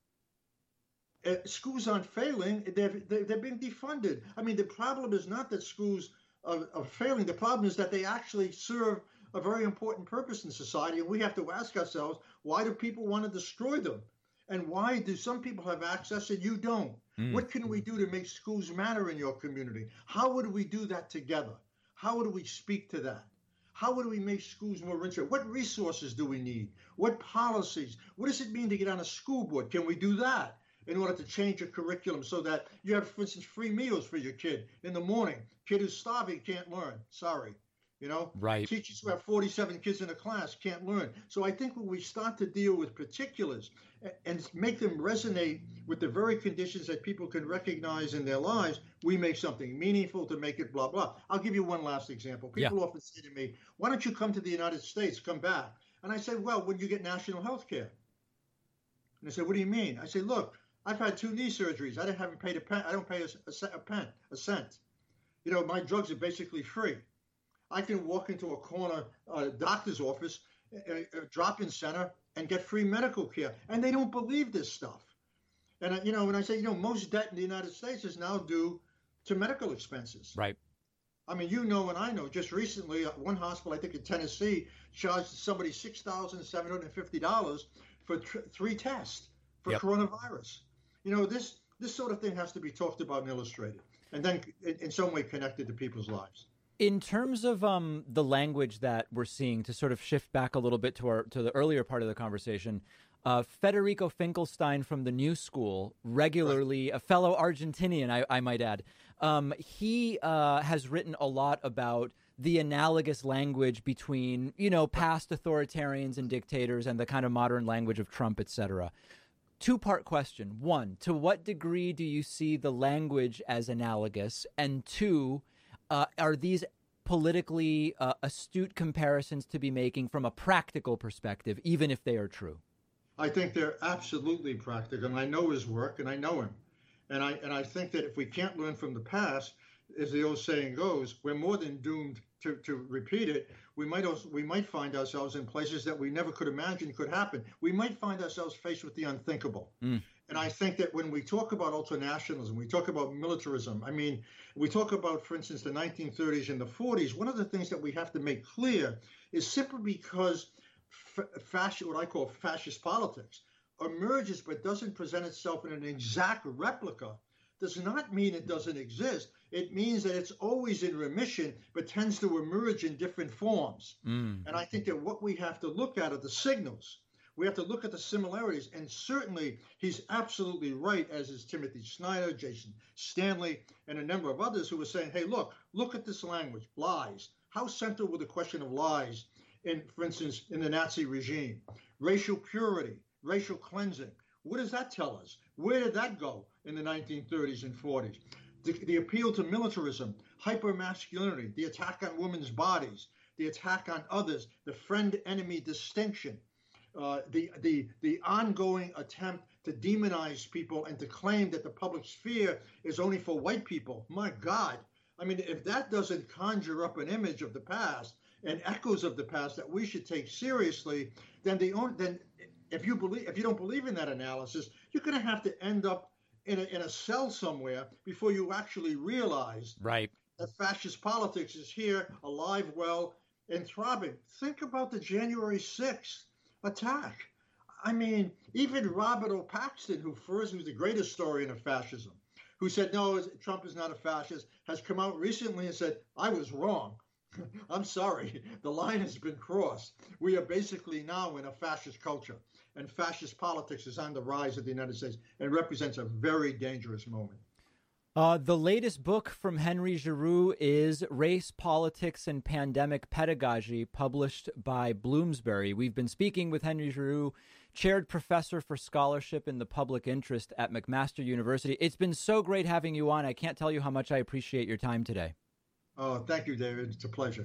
Uh, schools aren't failing, they're, they're, they're being defunded. I mean, the problem is not that schools are, are failing, the problem is that they actually serve a very important purpose in society, and we have to ask ourselves, why do people want to destroy them? And why do some people have access and you don't? Mm. What can we do to make schools matter in your community? How would we do that together? How would we speak to that? How would we make schools more interesting? What resources do we need? What policies? What does it mean to get on a school board? Can we do that in order to change your curriculum so that you have, for instance, free meals for your kid in the morning? Kid who's starving can't learn. Sorry. You know, Right. Teachers who have forty-seven kids in a class can't learn. So I think when we start to deal with particulars a- and make them resonate with the very conditions that people can recognize in their lives, we make something meaningful to make it blah, blah. I'll give you one last example. People Yeah. often say to me, why don't you come to the United States, come back? And I say, well, when you get national health care. And they say, what do you mean? I say, look, I've had two knee surgeries. I didn't haven't paid a pen. I don't pay a, a, ce- a pen, a cent. You know, my drugs are basically free. I can walk into a corner uh, doctor's office, a, a drop-in center, and get free medical care. And they don't believe this stuff. And, uh, you know, when I say, you know, most debt in the United States is now due to medical expenses. Right. I mean, you know, and I know, just recently, uh, one hospital, I think in Tennessee, charged somebody six thousand seven hundred fifty dollars for tr- three tests for Yep. coronavirus. You know, this this sort of thing has to be talked about and illustrated, and then in, in some way connected to people's lives. In terms of um, the language that we're seeing, to sort of shift back a little bit to our to the earlier part of the conversation, uh, Federico Finkelstein from the New School, regularly a fellow Argentinian, I, I might add, um, he uh, has written a lot about the analogous language between, you know, past authoritarians and dictators and the kind of modern language of Trump, et cetera. Two-part question. One, to what degree do you see the language as analogous? And two, Uh, are these politically uh, astute comparisons to be making from a practical perspective, even if they are true? I think they're absolutely practical, and I know his work, and I know him, and I and I think that if we can't learn from the past, as the old saying goes, we're more than doomed to, to repeat it. We might also, we might find ourselves in places that we never could imagine could happen. We might find ourselves faced with the unthinkable. Mm. And I think that when we talk about ultranationalism, we talk about militarism. I mean, we talk about, for instance, the nineteen thirties and the forties. One of the things that we have to make clear is simply because f- fascist, what I call fascist politics, emerges but doesn't present itself in an exact replica, does not mean it doesn't exist. It means that it's always in remission, but tends to emerge in different forms. Mm. And I think that what we have to look at are the signals. We have to look at the similarities. And certainly he's absolutely right, as is Timothy Snyder, Jason Stanley, and a number of others who were saying, hey, look, look at this language, lies. How central were the question of lies in, for instance, in the Nazi regime? Racial purity, racial cleansing. What does that tell us? Where did that go in the nineteen thirties and forties? The, the appeal to militarism, hypermasculinity, the attack on women's bodies, the attack on others, the friend-enemy distinction, uh, the, the, the ongoing attempt to demonize people and to claim that the public sphere is only for white people. My God. I mean, if that doesn't conjure up an image of the past and echoes of the past that we should take seriously, then the only, then if you believe, if you don't believe in that analysis, you're going to have to end up in a, in a cell somewhere before you actually realize right. that fascist politics is here, alive, well, and throbbing. Think about the January sixth attack. I mean, even Robert O. Paxton, who first was the great historian of fascism, who said, no, Trump is not a fascist, has come out recently and said, I was wrong. I'm sorry. The line has been crossed. We are basically now in a fascist culture, and fascist politics is on the rise of the United States and represents a very dangerous moment. Uh, the latest book from Henry Giroux is Race, Politics, and Pandemic Pedagogy, published by Bloomsbury. We've been speaking with Henry Giroux, chaired professor for scholarship in the public interest at McMaster University. It's been so great having you on. I can't tell you how much I appreciate your time today. Oh, thank you, David. It's a pleasure.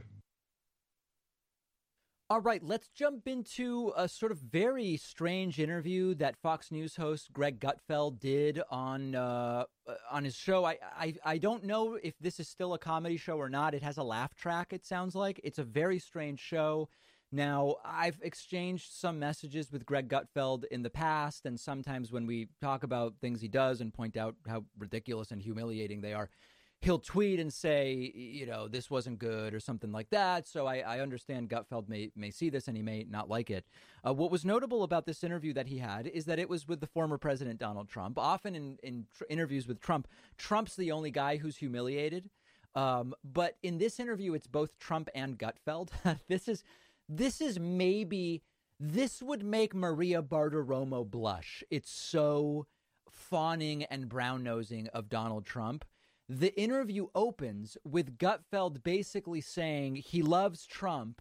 All right, let's jump into a sort of very strange interview that Fox News host Greg Gutfeld did on uh, on his show. I, I I don't know if this is still a comedy show or not. It has a laugh track, it sounds like. It's a very strange show. Now, I've exchanged some messages with Greg Gutfeld in the past, and sometimes when we talk about things he does and point out how ridiculous and humiliating they are, he'll tweet and say, you know, this wasn't good or something like that. So I, I understand Gutfeld may, may see this and he may not like it. Uh, what was notable about this interview that he had is that it was with the former president, Donald Trump. Often in, in tr- interviews with Trump, Trump's the only guy who's humiliated. Um, but in this interview, it's both Trump and Gutfeld. this is this is maybe this would make Maria Bartiromo blush. It's so fawning and brown-nosing of Donald Trump. The interview opens with Gutfeld basically saying he loves Trump,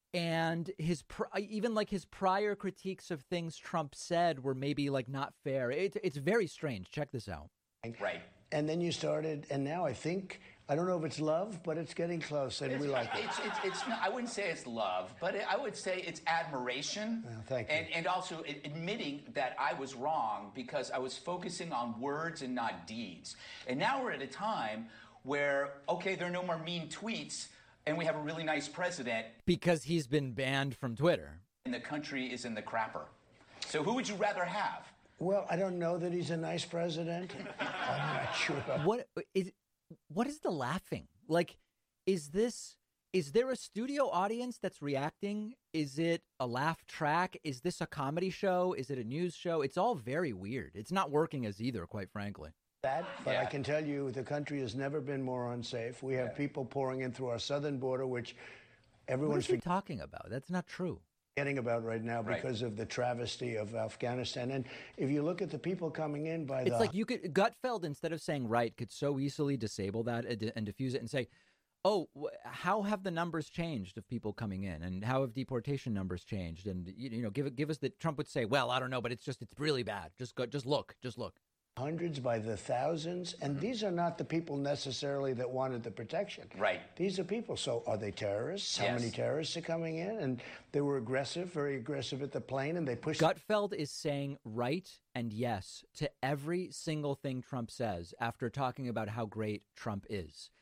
and his pr- even like his prior critiques of things Trump said were maybe like not fair. It, it's very strange. Check this out. Right. And then you started, and now I think, I don't know if it's love, but it's getting close, and it's, we like it. It's, it's, it's not, I wouldn't say it's love, but it, I would say it's admiration. Well, thank you. And, and also admitting that I was wrong because I was focusing on words and not deeds. And now we're at a time where, okay, there are no more mean tweets, and we have a really nice president. Because he's been banned from Twitter. And the country is in the crapper. So who would you rather have? Well, I don't know that he's a nice president. I'm not sure. What is what is the laughing? Like, is this is there a studio audience that's reacting? Is it a laugh track? Is this a comedy show? Is it a news show? It's all very weird. It's not working as either, quite frankly. That, but yeah. I can tell you the country has never been more unsafe. We have yeah. people pouring in through our southern border, which everyone's what is he talking about? That's not true. Forgetting about right now because right. of the travesty of Afghanistan. And if you look at the people coming in by it's the... It's like you could, Gutfeld, instead of saying right, could so easily disable that and, and diffuse it and say, oh, how have the numbers changed of people coming in? And how have deportation numbers changed? And, you, you know, give it, give us the, Trump would say, well, I don't know, but it's just, it's really bad. Just go, just look, just look. Hundreds by the thousands, and mm-hmm. these are not the people necessarily that wanted the protection. Right. These are people. So are they terrorists? How yes. many terrorists are coming in? And they were aggressive, very aggressive at the plane, and they pushed... Gutfeld is saying right and yes to every single thing Trump says after talking about how great Trump is.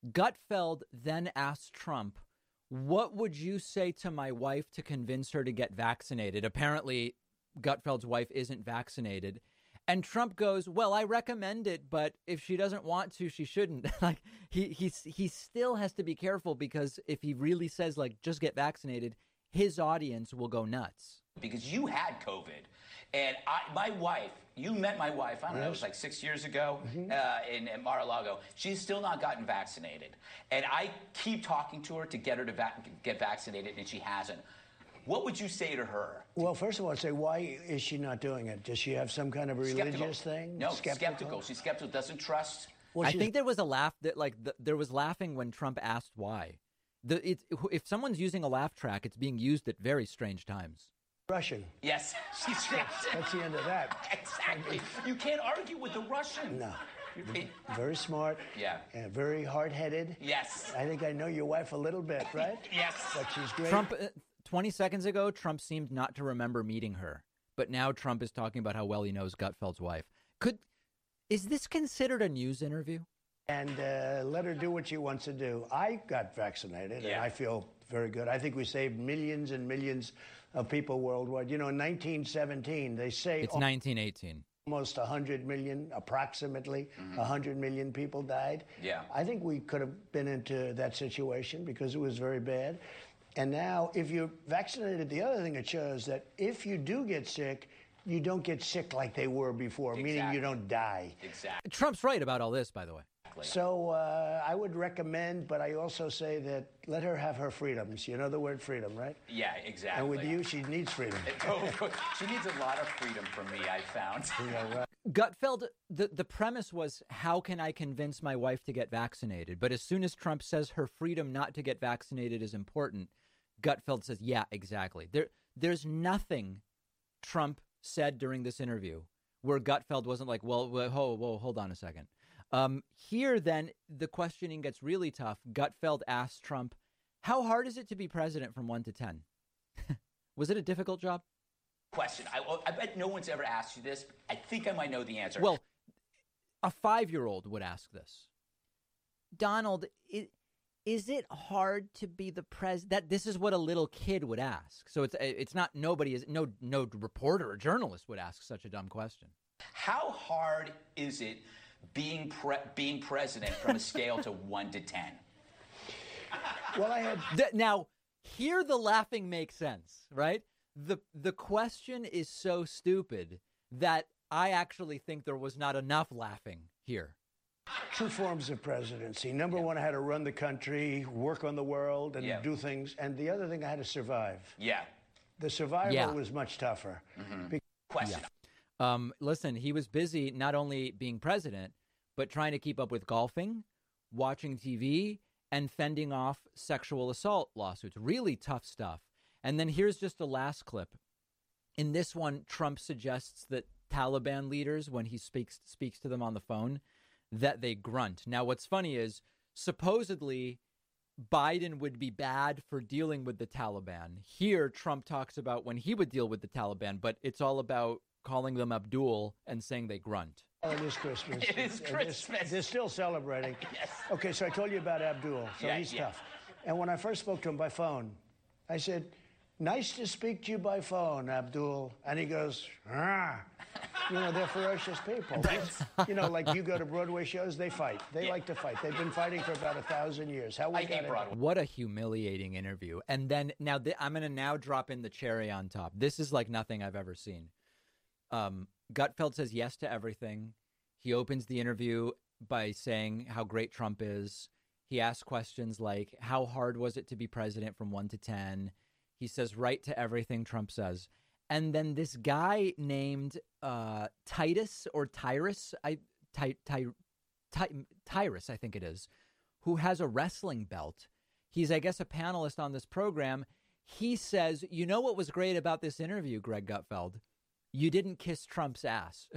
Gutfeld then asked Trump, what would you say to my wife to convince her to get vaccinated? Apparently, Gutfeld's wife isn't vaccinated. And Trump goes, well, I recommend it, but if she doesn't want to, she shouldn't. Like he he he still has to be careful, because if he really says, like, just get vaccinated, his audience will go nuts. Because you had COVID. And I, my wife, you met my wife, I don't know, it was like six years ago mm-hmm. uh, in, in Mar-a-Lago. She's still not gotten vaccinated. And I keep talking to her to get her to va- get vaccinated, and she hasn't. What would you say to her? Well, first of all, I'd say, why is she not doing it? Does she have some kind of religious skeptical. thing? No, skeptical? skeptical. She's skeptical, doesn't trust. Well, I think there was a laugh that, like, the, there was laughing when Trump asked why. The, it, if someone's using a laugh track, it's being used at very strange times. Russian. Yes, she's Russian. That's the end of that. Exactly. You can't argue with the Russian. No. Very smart. Yeah. And very hard-headed. Yes. I think I know your wife a little bit, right? Yes. But she's great. Trump, uh, twenty seconds ago, Trump seemed not to remember meeting her. But now Trump is talking about how well he knows Gutfeld's wife. Could Is this considered a news interview? And uh, let her do what she wants to do. I got vaccinated, yeah. and I feel very good. I think we saved millions and millions of people worldwide. You know, in nineteen seventeen, they say... It's nineteen eighteen. Almost one hundred million, approximately mm-hmm. one hundred million people died. Yeah. I think we could have been into that situation because it was very bad. And now, if you're vaccinated, the other thing it shows that if you do get sick, you don't get sick like they were before, exactly. meaning you don't die. Exactly. Trump's right about all this, by the way. So uh, I would recommend, but I also say that let her have her freedoms. You know the word freedom, right? Yeah, exactly. And with you, she needs freedom. Oh, she needs a lot of freedom from me, I found. Yeah, right. Gutfeld, the, the premise was, how can I convince my wife to get vaccinated? But as soon as Trump says her freedom not to get vaccinated is important, Gutfeld says, yeah, exactly. There, There's nothing Trump said during this interview where Gutfeld wasn't like, well, whoa, whoa, hold on a second. Um, here, then, the questioning gets really tough. Gutfeld asked Trump, how hard is it to be president from one to ten? Was it a difficult job? Question. I, I bet no one's ever asked you this. I think I might know the answer. Well, a five-year-old would ask this. Donald, is, is it hard to be the president? That this is what a little kid would ask. So it's it's not nobody is no no reporter or journalist would ask such a dumb question. How hard is it being pre- being president from a scale to one to ten? Well, I had the, now here the laughing makes sense, right? The the question is so stupid that I actually think there was not enough laughing here. Two forms of presidency. Number yeah. one, I had to run the country, work on the world, and yeah. do things. And the other thing, I had to survive. Yeah. The survival yeah. was much tougher. Mm-hmm. Be- Question. Yeah. Um, listen, he was busy not only being president, but trying to keep up with golfing, watching T V, and fending off sexual assault lawsuits. Really tough stuff. And then here's just a last clip. In this one, Trump suggests that Taliban leaders, when he speaks speaks to them on the phone, that they grunt. Now, what's funny is supposedly Biden would be bad for dealing with the Taliban. Here, Trump talks about when he would deal with the Taliban, but it's all about calling them Abdul and saying they grunt. Oh, it is Christmas. It is Christmas. They're, they're still celebrating. Yes. Okay, so I told you about Abdul. So yeah, he's yeah. tough. And when I first spoke to him by phone, I said, nice to speak to you by phone, Abdul. And he goes, ah. You know, they're ferocious people. You know, like you go to Broadway shows, they fight. They yeah. like to fight. They've been fighting for about a thousand years. How we I hate Broadway. What a humiliating interview. And then now th- I'm going to now drop in the cherry on top. This is like nothing I've ever seen. Um, Gutfeld says yes to everything. He opens the interview by saying how great Trump is. He asks questions like, how hard was it to be president from one to ten? He says right to everything Trump says. And then this guy named uh, Titus or Tyrus, I Ty, Ty, Ty, Tyrus, I think it is, who has a wrestling belt. He's, I guess, a panelist on this program. He says, you know what was great about this interview, Greg Gutfeld? You didn't kiss Trump's ass.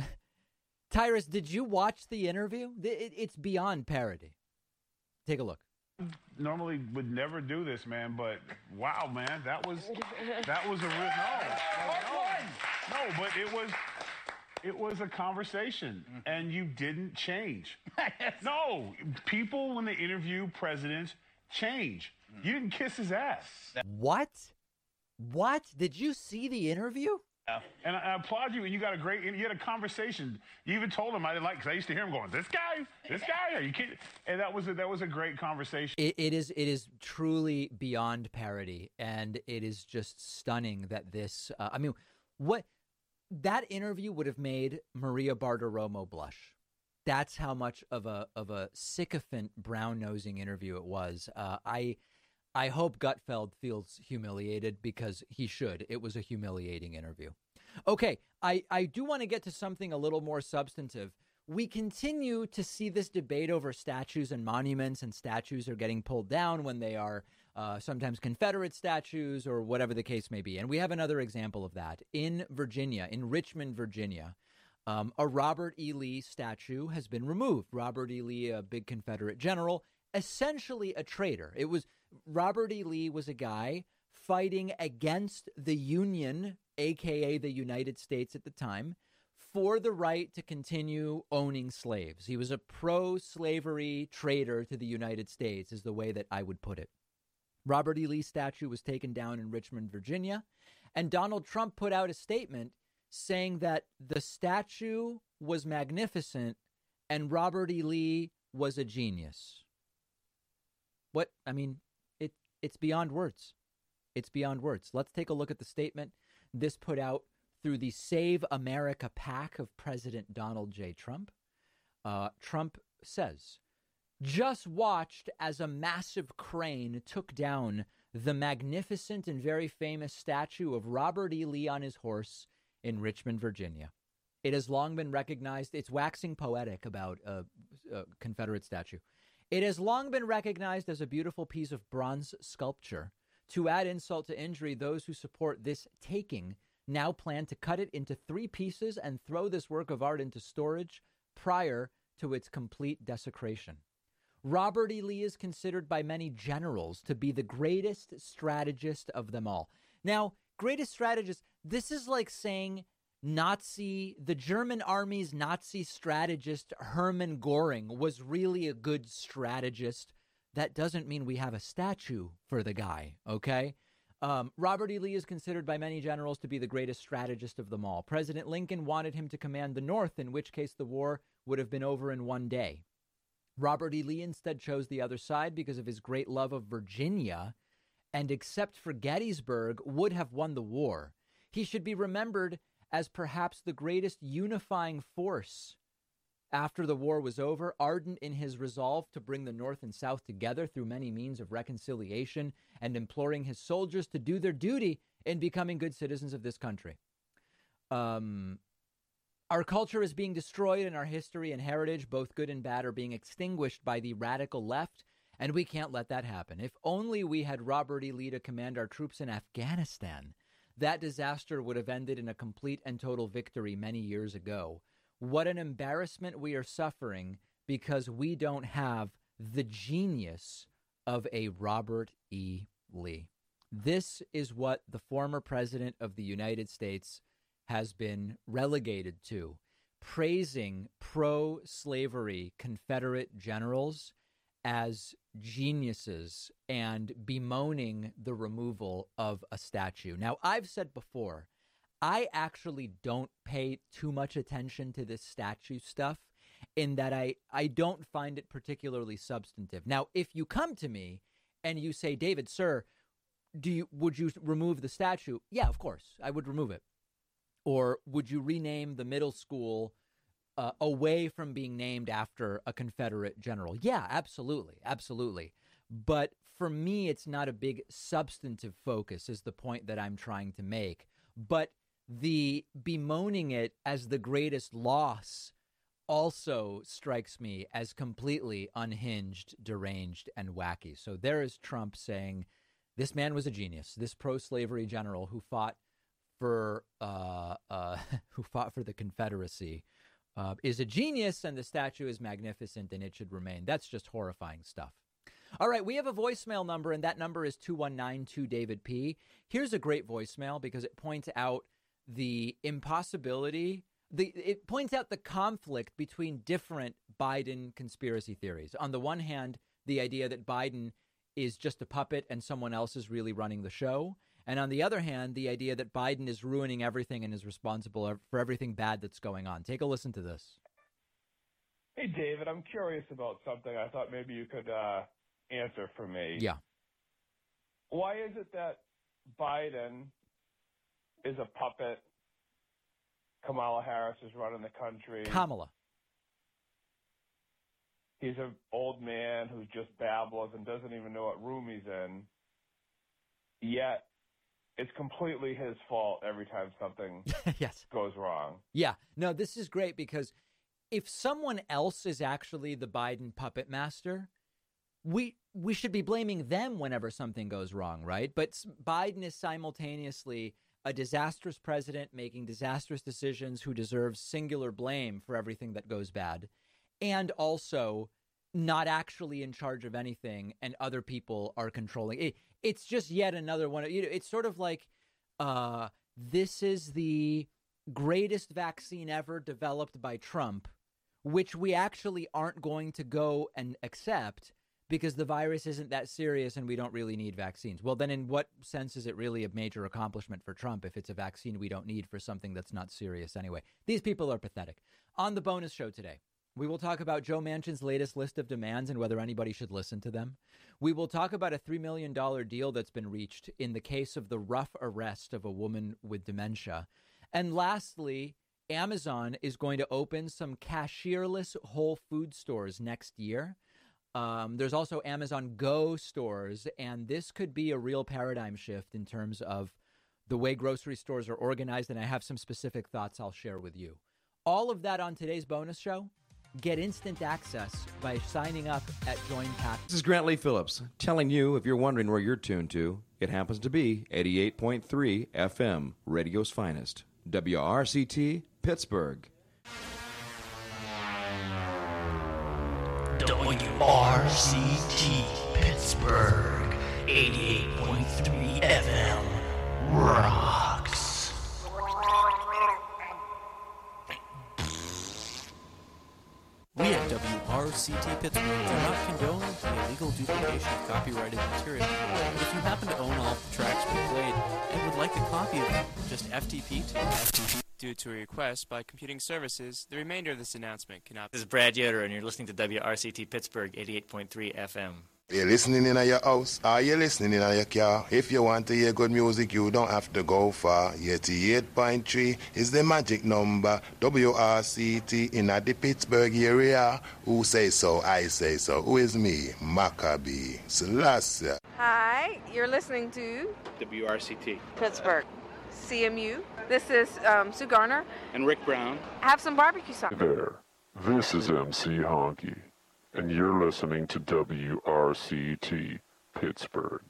Tyrus, did you watch the interview? It, it's beyond parody. Take a look. Normally would never do this, man, but wow, man, that was that was a real no, no, no, but it was It was a conversation, mm-hmm. and you didn't change. No, people, when they interview presidents, change. Mm. You didn't kiss his ass. What? What? Did you see the interview? Yeah. And I, I applaud you, and you got a great, you had a conversation. You even told him I didn't like, because I used to hear him going, this guy, this guy, are you kidding? And that was a, that was a great conversation. It, it is it is truly beyond parody, and it is just stunning that this, uh, I mean, what, that interview would have made Maria Bartiromo blush. That's how much of a of a sycophant, brown-nosing interview it was. Uh, I I hope Gutfeld feels humiliated, because he should. It was a humiliating interview. Okay, I, I do want to get to something a little more substantive. We continue to see this debate over statues and monuments, and statues are getting pulled down when they are uh, sometimes Confederate statues or whatever the case may be. And we have another example of that. In Virginia, in Richmond, Virginia, um, a Robert E. Lee statue has been removed. Robert E. Lee, a big Confederate general, essentially a traitor. It was Robert E. Lee was a guy fighting against the Union, a k a the United States at the time, for the right to continue owning slaves. He was a pro-slavery traitor to the United States, is the way that I would put it. Robert E. Lee's statue was taken down in Richmond, Virginia, and Donald Trump put out a statement saying that the statue was magnificent and Robert E. Lee was a genius. What, I mean, it it's beyond words. It's beyond words. Let's take a look at the statement this put out through the Save America PAC of President Donald J. Trump. Uh, Trump says, just watched as a massive crane took down the magnificent and very famous statue of Robert E. Lee on his horse in Richmond, Virginia. It has long been recognized. It's waxing poetic about a, a Confederate statue. It has long been recognized as a beautiful piece of bronze sculpture. To add insult to injury, those who support this taking now plan to cut it into three pieces and throw this work of art into storage prior to its complete desecration. Robert E. Lee is considered by many generals to be the greatest strategist of them all. Now, greatest strategist, this is like saying Nazi, the German army's Nazi strategist Hermann Göring was really a good strategist. That doesn't mean we have a statue for the guy, okay? Um, Robert E. Lee is considered by many generals to be the greatest strategist of them all. President Lincoln wanted him to command the North, in which case the war would have been over in one day. Robert E. Lee instead chose the other side because of his great love of Virginia, and except for Gettysburg, would have won the war. He should be remembered as perhaps the greatest unifying force after the war was over, ardent in his resolve to bring the North and South together through many means of reconciliation, and imploring his soldiers to do their duty in becoming good citizens of this country. Um, our culture is being destroyed, and our history and heritage, both good and bad, are being extinguished by the radical left, and we can't let that happen. If only we had Robert E. Lee to command our troops in Afghanistan, that disaster would have ended in a complete and total victory many years ago. What an embarrassment we are suffering because we don't have the genius of a Robert E. Lee. This is what the former president of the United States has been relegated to, praising pro-slavery Confederate generals as geniuses and bemoaning the removal of a statue. Now, I've said before, I actually don't pay too much attention to this statue stuff in that I, I don't find it particularly substantive. Now, if you come to me and you say, David, sir, do you would you remove the statue? Yeah, of course, I would remove it. Or would you rename the middle school uh, away from being named after a Confederate general? Yeah, absolutely, absolutely. But for me, it's not a big substantive focus is the point that I'm trying to make. But the bemoaning it as the greatest loss also strikes me as completely unhinged, deranged, and wacky. So there is Trump saying this man was a genius, this pro-slavery general who fought for uh, uh, who fought for the Confederacy uh, is a genius, and the statue is magnificent, and it should remain. That's just horrifying stuff. All right, we have a voicemail number, and that number is two one nine two David P. Here's a great voicemail because it points out the impossibility the it points out the conflict between different Biden conspiracy theories. On the one hand, the idea that Biden is just a puppet and someone else is really running the show. And on the other hand, the idea that Biden is ruining everything and is responsible for everything bad that's going on. Take a listen to this. Hey, David, I'm curious about something I thought maybe you could uh, answer for me. Yeah. Why is it that Biden is a puppet? Kamala Harris is running the country. Kamala. He's an old man who just babbles and doesn't even know what room he's in. Yet, it's completely his fault every time something yes. goes wrong. Yeah. No, this is great because if someone else is actually the Biden puppet master, we we should be blaming them whenever something goes wrong, right? But Biden is simultaneously a disastrous president making disastrous decisions who deserves singular blame for everything that goes bad, and also not actually in charge of anything, and other people are controlling it. It's just yet another one. You know, it's sort of like uh, this is the greatest vaccine ever developed by Trump, which we actually aren't going to go and accept because the virus isn't that serious and we don't really need vaccines. Well, then in what sense is it really a major accomplishment for Trump if it's a vaccine we don't need for something that's not serious anyway? These people are pathetic. On the bonus show today, we will talk about Joe Manchin's latest list of demands and whether anybody should listen to them. We will talk about a three million dollars deal that's been reached in the case of the rough arrest of a woman with dementia. And lastly, Amazon is going to open some cashierless Whole Food stores next year. Um, there's also Amazon Go stores, and this could be a real paradigm shift in terms of the way grocery stores are organized, and I have some specific thoughts I'll share with you. All of that on today's bonus show. Get instant access by signing up at Join Pack. This is Grant Lee Phillips telling you, if you're wondering where you're tuned to, it happens to be eighty-eight point three F M, radio's finest. W R C T, Pittsburgh. W R C T Pittsburgh, eighty-eight point three F M, rocks. We at W R C T Pittsburgh do not condone the illegal duplication of copyrighted material. But if you happen to own all the tracks we played and would like a copy of them, just F T P to F T P. Due to a request by Computing Services, the remainder of this announcement cannot be... This is Brad Yoder, and you're listening to W R C T Pittsburgh, eighty-eight point three F M. You're listening in at your house, or you're listening in at your car. If you want to hear good music, you don't have to go far. eighty-eight point three is the magic number. W R C T in at the Pittsburgh area. Who say so? I say so. Who is me? Maccabee. Selassie. Hi, you're listening to W R C T Pittsburgh, C M U. This is um, Sue Garner. And Rick Brown. Have some barbecue sauce. Hey there, this is M C Honky, and you're listening to W R C T Pittsburgh.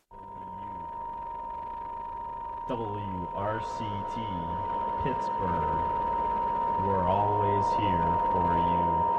W R C T Pittsburgh, we're always here for you.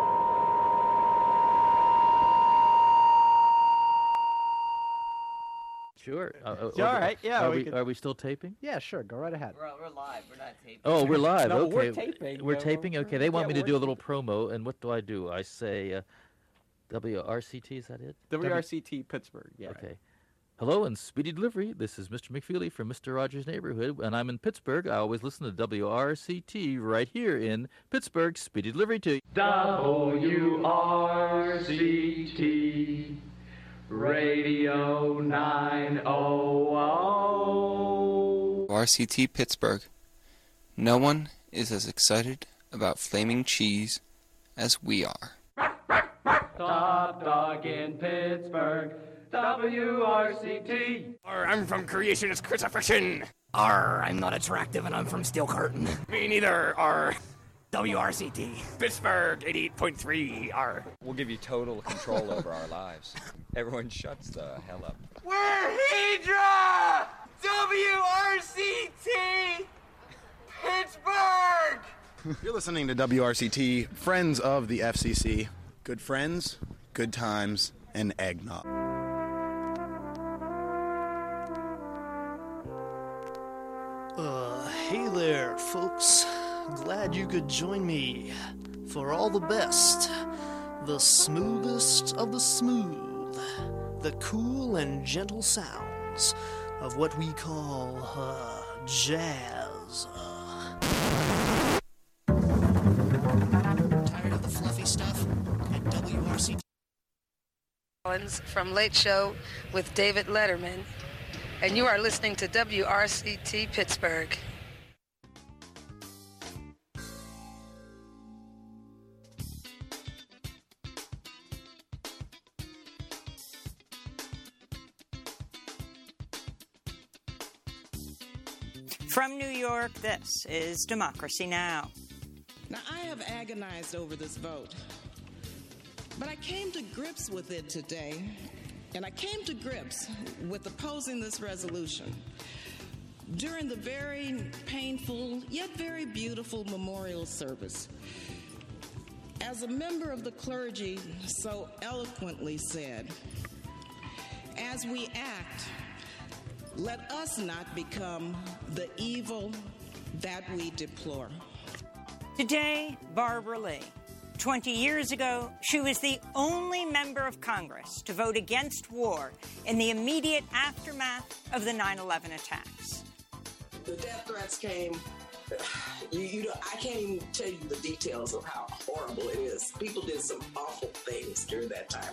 Sure. Uh, uh, Yeah, all right. Yeah, Are we we, could- are we still taping? Yeah, sure. Go right ahead. We're, we're live. We're not taping. Oh, we're live. No, okay. we're taping. We're No, taping. we're- Okay. They want yeah, me to we're do a little promo, and what do I do? I say uh, W R C T. Is that it? W R C T Pittsburgh. Yeah. Okay. Hello and speedy delivery. This is Mister McFeely from Mister Rogers' Neighborhood, and I'm in Pittsburgh. I always listen to W R C T right here in Pittsburgh. Speedy delivery to you. W R C T Radio nine hundred. R C T Pittsburgh. No one is as excited about flaming cheese as we are. Top dog in Pittsburgh. W R C T. Arr, I'm from Creationist Crucifixion. Arr, I'm not attractive and I'm from Steel Curtain. Me neither. Arr. W R C T. Pittsburgh, eighty-eight point three. Arr. We'll give you total control over our lives. Everyone shuts the hell up. We're Hydra! W R C T Pittsburgh! You're listening to W R C T, Friends of the F C C. Good friends, good times, and eggnog. Uh, hey there, folks. Glad you could join me for all the best, the smoothest of the smooth, the cool and gentle sounds of what we call uh, jazz. Tired of the fluffy stuff? At W R C T. From Late Show with David Letterman, and you are listening to W R C T Pittsburgh. From New York, this is Democracy Now! Now, I have agonized over this vote, but I came to grips with it today, and I came to grips with opposing this resolution during the very painful yet very beautiful memorial service. As a member of the clergy so eloquently said, as we act, let us not become the evil that we deplore. Today, Barbara Lee. Twenty years ago, she was the only member of Congress to vote against war in the immediate aftermath of the nine eleven attacks. The death threats came. You, you know, I can't even tell you the details of how horrible it is. People did some awful things during that time.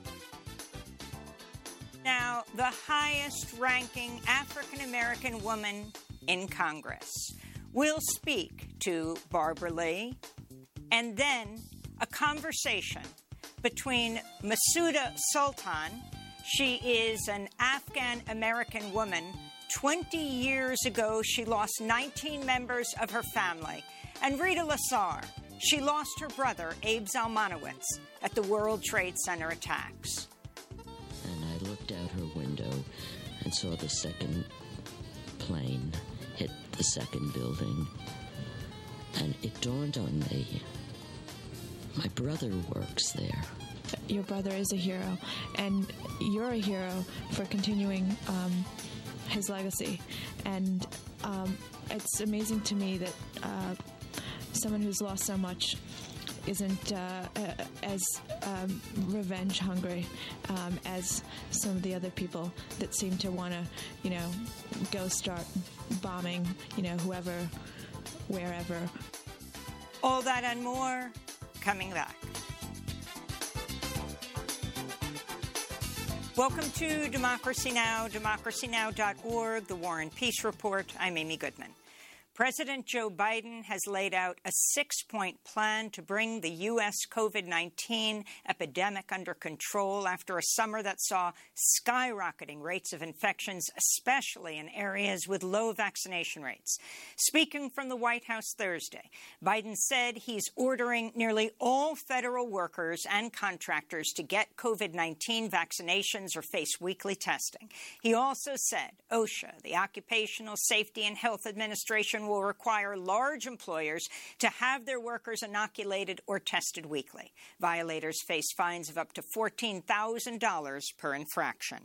Now, the highest-ranking African-American woman in Congress. We'll speak to Barbara Lee, and then a conversation between Masouda Sultan. She is an Afghan-American woman. Twenty years ago, she lost nineteen members of her family. And Rita Lasar. She lost her brother, Abe Zalmanowitz, at the World Trade Center attacks. And I looked out her window and saw the second plane hit the second building. And it dawned on me, my brother works there. Your brother is a hero, and you're a hero for continuing um, his legacy. And um, it's amazing to me that uh, someone who's lost so much isn't uh, uh, as um, revenge hungry um, as some of the other people that seem to want to, you know, go start bombing, you know, whoever, wherever. All that and more coming back. Welcome to Democracy Now!, democracy now dot org, the War and Peace Report. I'm Amy Goodman. President Joe Biden has laid out a six-point plan to bring the U S COVID nineteen epidemic under control after a summer that saw skyrocketing rates of infections, especially in areas with low vaccination rates. Speaking from the White House Thursday, Biden said he's ordering nearly all federal workers and contractors to get COVID nineteen vaccinations or face weekly testing. He also said OSHA, the Occupational Safety and Health Administration, will require large employers to have their workers inoculated or tested weekly. Violators face fines of up to fourteen thousand dollars per infraction.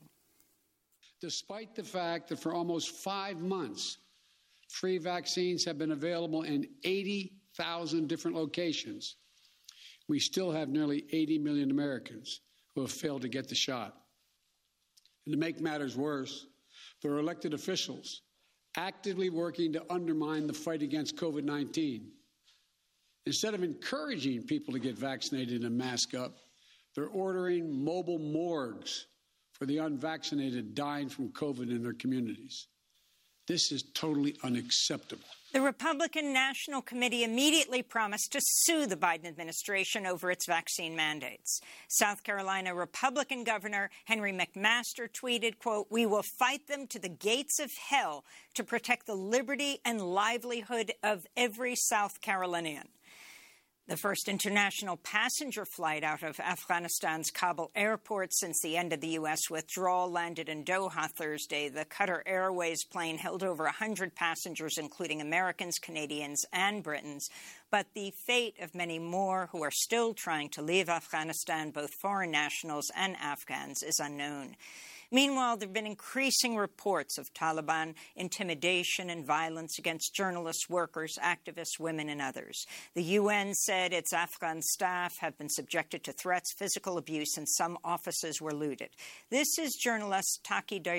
Despite the fact that for almost five months, free vaccines have been available in eighty thousand different locations, we still have nearly eighty million Americans who have failed to get the shot. And to make matters worse, there are elected officials actively working to undermine the fight against COVID nineteen. Instead of encouraging people to get vaccinated and mask up, they're ordering mobile morgues for the unvaccinated dying from COVID in their communities. This is totally unacceptable. The Republican National Committee immediately promised to sue the Biden administration over its vaccine mandates. South Carolina Republican Governor Henry McMaster tweeted, quote, "We will fight them to the gates of hell to protect the liberty and livelihood of every South Carolinian." The first international passenger flight out of Afghanistan's Kabul airport since the end of the U S withdrawal landed in Doha Thursday. The Qatar Airways plane held over one hundred passengers, including Americans, Canadians, and Britons. But the fate of many more who are still trying to leave Afghanistan, both foreign nationals and Afghans, is unknown. Meanwhile, there have been increasing reports of Taliban intimidation and violence against journalists, workers, activists, women, and others. The U N said its Afghan staff have been subjected to threats, physical abuse, and some offices were looted. This is journalist Taki